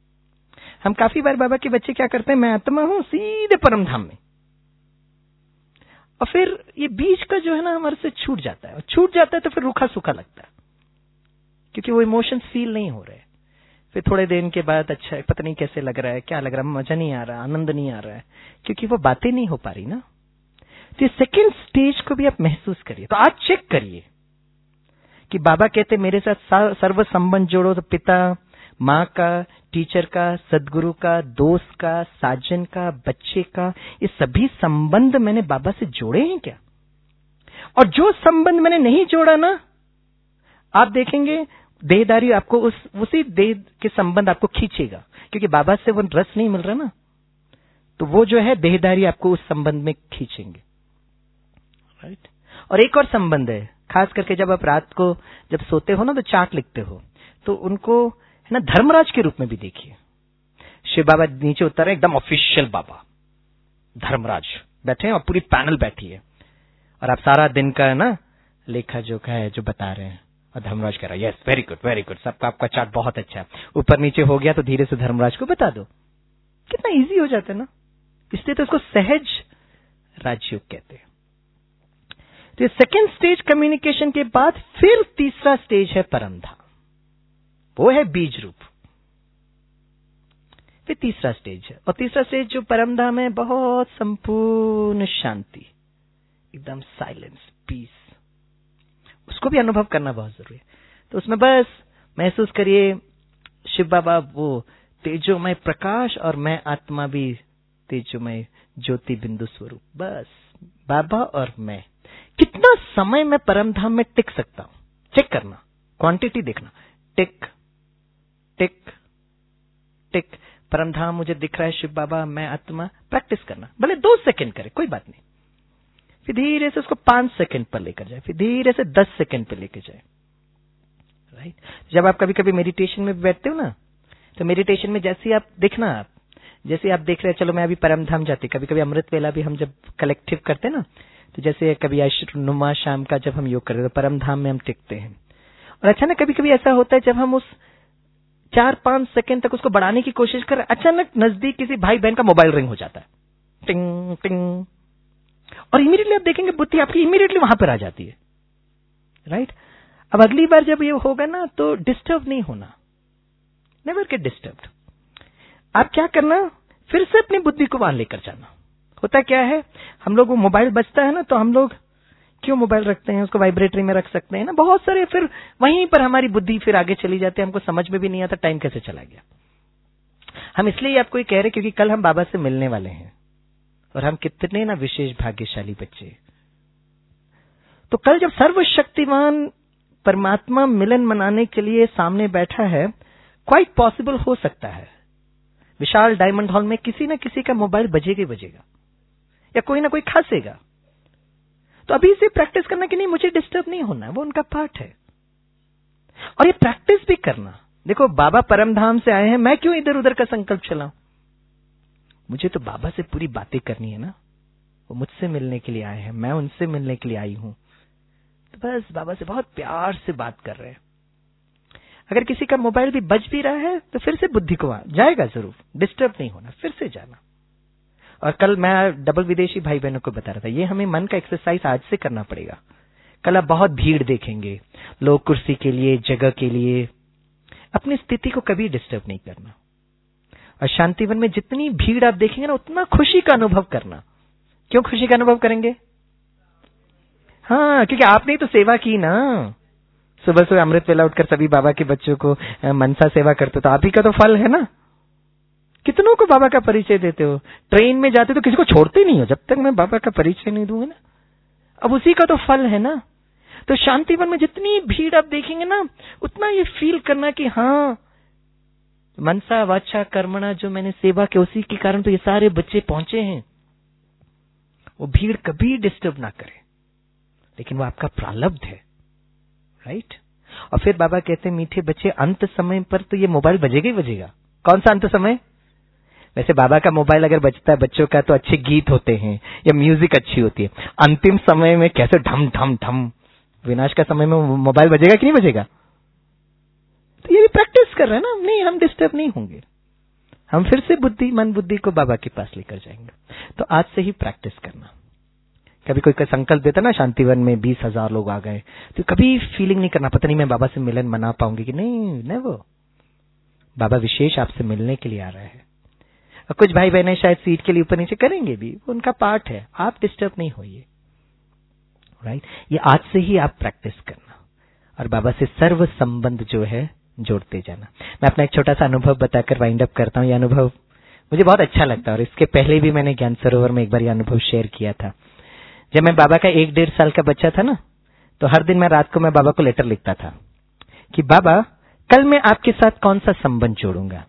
हम काफी बार बाबा के बच्चे क्या करते हैं, मैं आत्मा हूं, सीधे परमधाम में, और फिर ये बीज का जो है ना हमारे से छूट जाता है, और छूट जाता है तो फिर रूखा सूखा लगता है, क्योंकि वो इमोशंस फील नहीं हो रहे। फिर थोड़े दिन के बाद अच्छा पता नहीं कैसे लग रहा है, क्या लग रहा है, मजा नहीं आ रहा, आनंद नहीं आ रहा है, क्योंकि वो बातें नहीं हो पा रही ना। तो सेकेंड स्टेज को भी आप महसूस करिए। तो आज चेक करिए कि बाबा कहते मेरे साथ सर्व संबंध जोड़ो, तो पिता, माँ का, टीचर का, सदगुरु का, दोस्त का, साजन का, बच्चे का, ये सभी संबंध मैंने बाबा से जोड़े हैं क्या? और जो संबंध मैंने नहीं जोड़ा ना, आप देखेंगे देहदारी आपको उसी देह के संबंध आपको खींचेगा, क्योंकि बाबा से वो रस नहीं मिल रहा ना, तो वो जो है देहदारी आपको उस संबंध में खींचेंगे, राइट। और एक और संबंध है, खास करके जब आप रात को जब सोते हो ना तो चार्ट लिखते हो, तो उनको है ना धर्मराज के रूप में भी देखिए। शिव बाबा नीचे उतर रहे, एकदम ऑफिशियल बाबा धर्मराज बैठे हैं और पूरी पैनल बैठी है, और आप सारा दिन का ना लेखा जोखा है जो बता रहे हैं, और धर्मराज कह रहा है यस वेरी गुड, सबका आपका चार्ट बहुत अच्छा है। ऊपर नीचे हो गया तो धीरे से धर्मराज को बता दो, कितना इजी हो जाता है ना। इसलिए तो उसको सहज राजयोग कहते हैं। तो सेकेंड स्टेज कम्युनिकेशन के बाद फिर तीसरा स्टेज है परमधाम, वो है बीज रूप। फिर तीसरा स्टेज है, और तीसरा स्टेज जो परमधाम है, बहुत संपूर्ण शांति, एकदम साइलेंस, पीस, उसको भी अनुभव करना बहुत जरूरी है। तो उसमें बस महसूस करिए शिव बाबा वो तेजोमय प्रकाश, और मैं आत्मा भी तेजोमय ज्योति बिंदु स्वरूप, बस बाबा और मैं। कितना समय मैं परमधाम में टिक सकता हूं, चेक करना, क्वांटिटी देखना, टिक टिक टिक, परमधाम मुझे दिख रहा है, शिव बाबा, मैं आत्मा, प्रैक्टिस करना, भले 2 सेकंड करे कोई बात नहीं, फिर धीरे से उसको 5 सेकंड पर लेकर जाए, फिर धीरे से 10 सेकंड पर लेकर जाए, राइट। जब आप कभी कभी मेडिटेशन में बैठते हो ना, तो मेडिटेशन में जैसे आप देखना, आप जैसे आप देख रहे हैं, चलो मैं अभी परमधाम जाते, कभी कभी अमृत वेला भी हम जब कलेक्टिव करते ना, तो जैसे कभी नुमा शाम का जब हम योग करते तो परमधाम में हम टिकते हैं। और अच्छा ना, कभी कभी ऐसा होता है जब हम उस 4-5 सेकंड तक उसको बढ़ाने की कोशिश कर, अचानक नजदीक किसी भाई बहन का मोबाइल रिंग हो जाता है, टिंग टिंग, और इमीडिएटली आप देखेंगे बुद्धि आपकी इमीडिएटली वहां पर आ जाती है, राइट। अब अगली बार जब ये होगा ना, तो डिस्टर्ब नहीं होना, नेवर गेट डिस्टर्ब्ड। आप क्या करना, फिर से अपनी बुद्धि को वहां लेकर जाना। होता क्या है, हम लोग वो मोबाइल बजता है ना, तो हम लोग क्यों मोबाइल रखते हैं, उसको वाइब्रेटरी में रख सकते हैं ना, बहुत सारे, फिर वहीं पर हमारी बुद्धि फिर आगे चली जाती है, हमको समझ में भी नहीं आता टाइम कैसे चला गया। हम इसलिए आपको ये कह रहे क्योंकि कल हम बाबा से मिलने वाले हैं, और हम कितने ना विशेष भाग्यशाली बच्चे। तो कल जब सर्वशक्तिमान परमात्मा मिलन मनाने के लिए सामने बैठा है, क्वाइट पॉसिबल हो सकता है विशाल डायमंड हॉल में किसी ना किसी का मोबाइल बजेगा ही बजेगा, या कोई ना कोई खासेगा। तो अभी से प्रैक्टिस करना कि नहीं मुझे डिस्टर्ब नहीं होना है, वो उनका पार्ट है। और ये प्रैक्टिस भी करना, देखो बाबा परमधाम से आए हैं, मैं क्यों इधर उधर का संकल्प चलाऊं, मुझे तो बाबा से पूरी बातें करनी है ना, वो मुझसे मिलने के लिए आए हैं, मैं उनसे मिलने के लिए आई हूं, तो बस बाबा से बहुत प्यार से बात कर रहे हैं। अगर किसी का मोबाइल भी बज भी रहा है तो फिर से बुद्धि को जाएगा जरूर, डिस्टर्ब नहीं होना, फिर से जाना। और कल मैं डबल विदेशी भाई बहनों को बता रहा था, ये हमें मन का एक्सरसाइज आज से करना पड़ेगा। कल आप बहुत भीड़ देखेंगे, लोग कुर्सी के लिए, जगह के लिए, अपनी स्थिति को कभी डिस्टर्ब नहीं करना। और शांतिवन में जितनी भीड़ आप देखेंगे ना, उतना खुशी का अनुभव करना। क्यों खुशी का अनुभव करेंगे? हाँ, क्योंकि आपने तो सेवा की ना, सुबह सुबह अमृत वेला उठकर सभी बाबा के बच्चों को मनसा सेवा करते, तो आप ही का तो फल है ना। कितनों को बाबा का परिचय देते हो, ट्रेन में जाते तो किसी को छोड़ते नहीं हो जब तक मैं बाबा का परिचय नहीं दूंगा ना, अब उसी का तो फल है ना। तो शांतिवन में जितनी भीड़ आप देखेंगे ना, उतना ये फील करना कि हाँ, मनसा वाचा कर्मणा जो मैंने सेवा की उसी के कारण तो ये सारे बच्चे पहुंचे हैं। वो भीड़ कभी डिस्टर्ब ना करे, लेकिन वो आपका प्रारब्ध है, राइट। और फिर बाबा कहते हैं मीठे बच्चे, अंत समय पर तो ये मोबाइल बजेगा ही बजेगा। कौन सा अंत समय? वैसे बाबा का मोबाइल अगर बजता है बच्चों का तो अच्छे गीत होते हैं या म्यूजिक अच्छी होती है। अंतिम समय में कैसे ढम ढम ढम, विनाश का समय में मोबाइल बजेगा कि नहीं बजेगा? तो ये भी प्रैक्टिस कर रहे हैं ना, नहीं हम डिस्टर्ब नहीं होंगे, हम फिर से मन बुद्धि को बाबा के पास लेकर जाएंगे। तो आज से ही प्रैक्टिस करना कभी कोई संकल्प देता ना, शांतिवन में 20,000 लोग आ गए, तो कभी फीलिंग नहीं करना पता नहीं मैं बाबा से मिलन मना पाऊंगी कि नहीं। नेवर। बाबा विशेष आपसे मिलने के लिए आ रहा है। और कुछ भाई बहनें शायद सीट के लिए ऊपर नीचे करेंगे भी, उनका पार्ट है, आप डिस्टर्ब नहीं होइए। राइट, ये आज से ही आप प्रैक्टिस करना और बाबा से सर्व संबंध जो है जोड़ते जाना। मैं अपना एक छोटा सा अनुभव बताकर वाइंड अप करता हूँ। यह अनुभव मुझे बहुत अच्छा लगता है और इसके पहले भी मैंने ज्ञान सरोवर में एक बार यह अनुभव शेयर किया था। जब मैं बाबा का 1-1.5 साल का बच्चा था ना, तो हर दिन मैं रात को मैं बाबा को लेटर लिखता था कि बाबा कल मैं आपके साथ कौन सा संबंध जोड़ूंगा।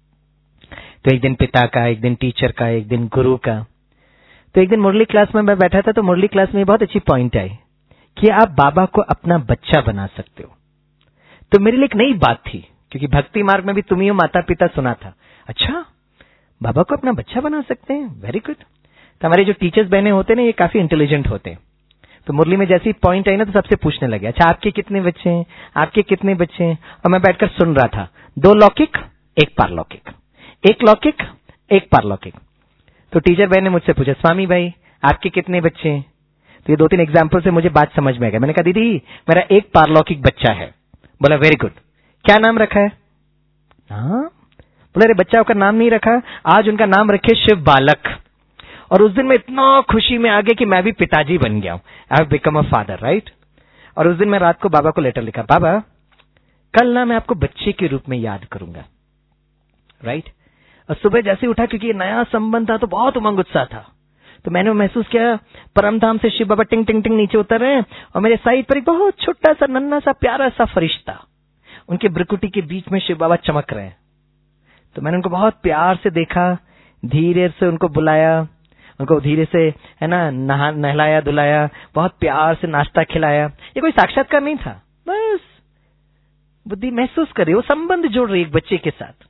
तो एक दिन पिता का, एक दिन टीचर का, एक दिन गुरु का। तो एक दिन मुरली क्लास में मैं बैठा था, तो मुरली क्लास में बहुत अच्छी पॉइंट आई कि आप बाबा को अपना बच्चा बना सकते हो। तो मेरे लिए एक नई बात थी, क्योंकि भक्ति मार्ग में भी तुम ही हो माता पिता सुना था। अच्छा, बाबा को अपना बच्चा बना सकते हैं, वेरी गुड। तो हमारे जो टीचर्स बहने होते हैं ये काफी इंटेलिजेंट होते हैं। तो मुरली में जैसी पॉइंट आई ना, तो सबसे पूछने लगे, अच्छा आपके कितने बच्चे हैं, आपके कितने बच्चे हैं। और मैं बैठकर सुन रहा था, 2 लौकिक 1 पारलौकिक, 1 लौकिक 1 पारलौकिक। तो टीचर बहन ने मुझसे पूछा, स्वामी भाई आपके कितने बच्चे हैं। तो ये 2-3 एग्जाम्पल से मुझे बात समझ में आ गया। मैंने कहा दीदी मेरा 1 पारलौकिक बच्चा है। बोला वेरी गुड, क्या नाम रखा है। हाँ, बोला अरे बच्चा का नाम नहीं रखा, आज उनका नाम रखे शिव बालक। और उस दिन मैं इतना खुशी में आ गया कि मैं भी पिताजी बन गया हूं, I have become a father, right. और उस दिन मैं रात को बाबा को लेटर लिखा, बाबा कल ना मैं आपको बच्चे के रूप में याद करूंगा, राइट। और सुबह जैसे उठा, क्योंकि ये नया संबंध था तो बहुत उमंग उत्साह था, तो मैंने महसूस किया परमधाम से शिव बाबा टिंग टिंग टिंग नीचे उतर रहे हैं और मेरे साइड पर एक बहुत छोटा सा नन्हा सा प्यारा सा फरिश्ता, उनके ब्रकुटी के बीच में शिव बाबा चमक रहे हैं। तो मैंने उनको बहुत प्यार से देखा, धीरे से उनको बुलाया, उनको धीरे से है ना नहलाया धुलाया, बहुत प्यार से नाश्ता खिलाया। ये कोई साक्षात्कार नहीं था, बस बुद्धि महसूस कर रही, वो संबंध जोड़ रही एक बच्चे के साथ।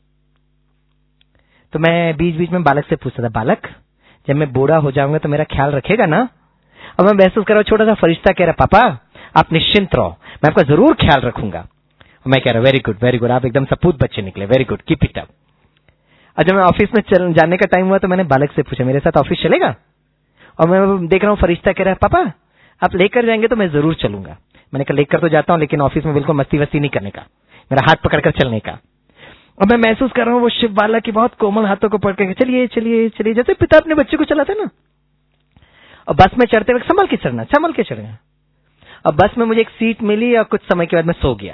तो मैं बीच बीच में बालक से पूछता था, बालक जब मैं बूढ़ा हो जाऊंगा तो मेरा ख्याल रखेगा ना। और मैं महसूस कर रहा हूं छोटा सा फरिश्ता कह रहा, पापा आप निश्चिंत रहो, मैं आपका जरूर ख्याल रखूंगा। और मैं कह रहा वेरी गुड, आप एकदम सपूत बच्चे निकले, very good, keep it up. और जब मैं ऑफिस में जाने का टाइम हुआ तो मैंने बालक से पूछा, मेरे साथ ऑफिस चलेगा। और मैं देख रहा हूँ फरिश्ता कह रहा है, पापा आप लेकर जाएंगे तो मैं जरूर चलूंगा। मैंने कहा लेकर तो जाता हूँ, लेकिन ऑफिस में बिल्कुल मस्ती वस्ती नहीं करने का, मेरा हाथ पकड़कर चलने का। और मैं महसूस कर रहा हूँ वो शिव बालक की बहुत कोमल हाथों को पकड़ के चलिए चलिए चलिए, जैसे पिता अपने बच्चे को चलाते ना। और बस में चढ़ते वक्त संभल के चढ़ना। और बस में मुझे एक सीट मिली और कुछ समय के बाद मैं सो गया।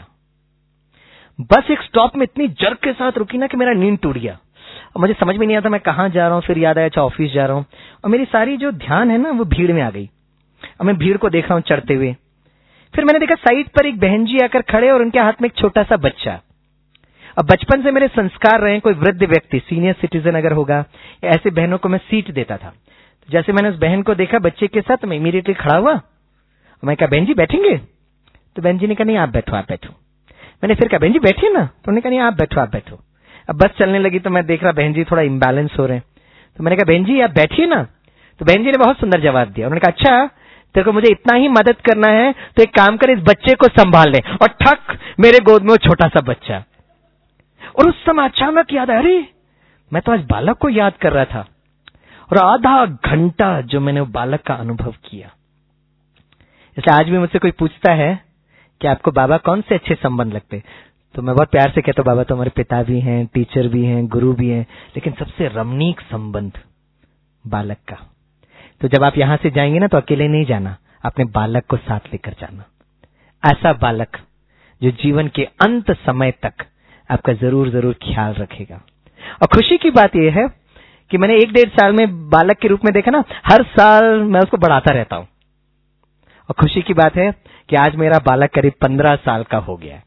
बस एक स्टॉप में इतनी जर्क के साथ रुकी ना कि मेरा नींद टूट गया और मुझे समझ में नहीं आता मैं कहाँ जा रहा हूँ। फिर याद आया अच्छा ऑफिस जा रहा हूँ, और मेरी सारी जो ध्यान है ना वो भीड़ में आ गई और मैं भीड़ को देख रहा हूँ चढ़ते हुए। फिर मैंने देखा साइड पर एक बहन जी आकर खड़े और उनके हाथ में एक छोटा सा बच्चा। अब बचपन से मेरे संस्कार रहे, कोई वृद्ध व्यक्ति सीनियर सिटीजन अगर होगा, ऐसे बहनों को मैं सीट देता था। तो जैसे मैंने उस बहन को देखा बच्चे के साथ, मैं इमीडिएटली खड़ा हुआ और मैं कहा बहन जी बैठेंगे। तो बहन जी ने कहा नहीं आप बैठो। मैंने फिर कहा बहन जी बैठिए ना, तो उन्होंने कहा नहीं आप बैठो। अब बस चलने लगी तो मैं देख रहा बहन जी थोड़ा इम्बैलेंस हो रहे हैं, तो मैंने कहा बहन जी आप बैठिए ना। तो बहन जी ने बहुत सुंदर जवाब दिया, उन्होंने कहा अच्छा तेरे को मुझे इतना ही मदद करना है तो एक काम कर, इस बच्चे को संभाल ले। और ठक मेरे गोद में वो छोटा सा बच्चा। और उस समय अचानक याद आया, अरे मैं तो आज बालक को याद कर रहा था। और आधा घंटा जो मैंने वो बालक का अनुभव किया। इसलिए आज भी मुझसे कोई पूछता है कि आपको बाबा कौन से अच्छे संबंध लगते, तो मैं बहुत प्यार से कहता हूं बाबा तो हमारे पिता भी हैं, टीचर भी हैं, गुरु भी हैं, लेकिन सबसे रमणीक संबंध बालक का। तो जब आप यहां से जाएंगे ना तो अकेले नहीं जाना, अपने बालक को साथ लेकर जाना। ऐसा बालक जो जीवन के अंत समय तक आपका जरूर जरूर ख्याल रखेगा। और खुशी की बात यह है कि मैंने 1-1.5 साल में बालक के रूप में देखा ना, हर साल मैं उसको बढ़ाता रहता हूं। और खुशी की बात है कि आज मेरा बालक करीब 15 साल का हो गया है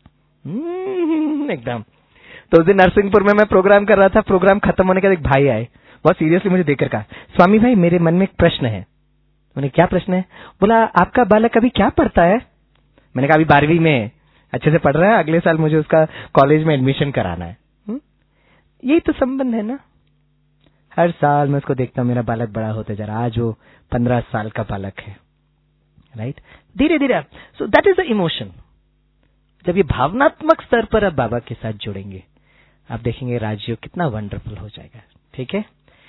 एकदम। तो उस दिन नरसिंहपुर में मैं प्रोग्राम कर रहा था, प्रोग्राम खत्म होने के बाद एक भाई आए, बहुत सीरियसली मुझे देखकर कहा स्वामी भाई मेरे मन में एक प्रश्न है। मैंने क्या प्रश्न है? बोला आपका बालक अभी क्या पढ़ता है? मैंने कहा अभी 12वीं में अच्छे से पढ़ रहा है, अगले साल मुझे उसका कॉलेज में एडमिशन कराना है। यही तो संबंध है ना। हर साल मैं उसको देखता हूं मेरा बालक बड़ा होते जा रहा, आज वो 15 साल का बालक है, राइट। धीरे धीरे so that is the emotion. जब ये भावनात्मक स्तर पर आप बाबा के साथ जुड़ेंगे, आप देखेंगे राजयोग कितना वंडरफुल हो जाएगा। ठीक है,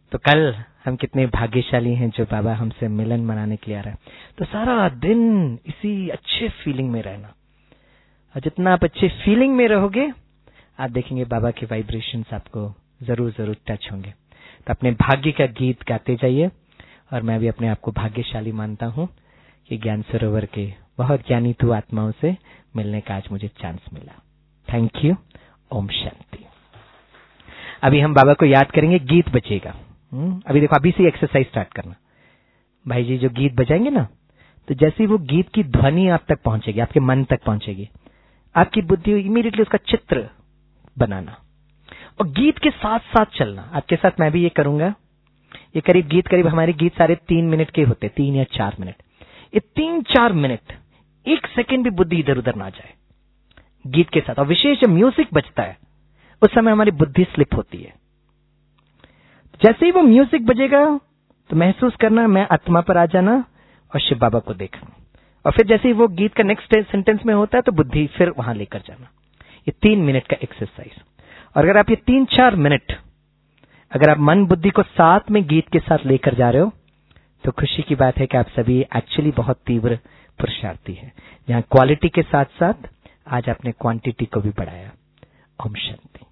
तो कल हम कितने भाग्यशाली हैं जो बाबा हमसे मिलन मनाने के लिए आ रहा है। तो सारा दिन इसी अच्छे फीलिंग में रहना, और जितना आप अच्छे फीलिंग में रहोगे आप देखेंगे बाबा के वाइब्रेशंस आपको जरूर जरूर टच होंगे। तो अपने भाग्य का गीत गाते जाइए, और मैं भी अपने आप को भाग्यशाली मानता हूँ कि ज्ञान सरोवर के बहुत ज्ञानी तू आत्माओं से मिलने का आज मुझे चांस मिला। Thank you. ओम शांति। अभी हम बाबा को याद करेंगे, गीत बजेगा। अभी देखो, अभी से एक्सरसाइज स्टार्ट करना। भाई जी जो गीत बजाएंगे ना, तो जैसे ही वो गीत की ध्वनि आप तक पहुंचेगी, आपके मन तक पहुंचेगी, आपकी बुद्धि इमीडिएटली उसका चित्र बनाना और गीत के साथ साथ चलना। आपके साथ मैं भी ये करूंगा। ये करीब हमारे गीत सारे 3 मिनट के होते, 3 या 4 मिनट। ये 3-4 मिनट 1 सेकेंड भी बुद्धि इधर उधर ना जाए गीत के साथ। और विशेष म्यूजिक बजता है उस समय हमारी बुद्धि स्लिप होती है। जैसे ही वो म्यूजिक बजेगा तो महसूस करना, मैं आत्मा पर आ जाना और शिव बाबा को देखना। और फिर जैसे ही वो गीत का नेक्स्ट सेंटेंस में होता है तो बुद्धि फिर वहां लेकर जाना। ये 3 मिनट का एक्सरसाइज। और अगर आप ये 3-4 मिनट अगर आप मन बुद्धि को साथ में गीत के साथ लेकर जा रहे हो तो खुशी की बात है कि आप सभी एक्चुअली बहुत तीव्र पुरुषार्थी हैं, जहां क्वालिटी के साथ साथ आज आपने क्वांटिटी को भी बढ़ाया। ओम शांति।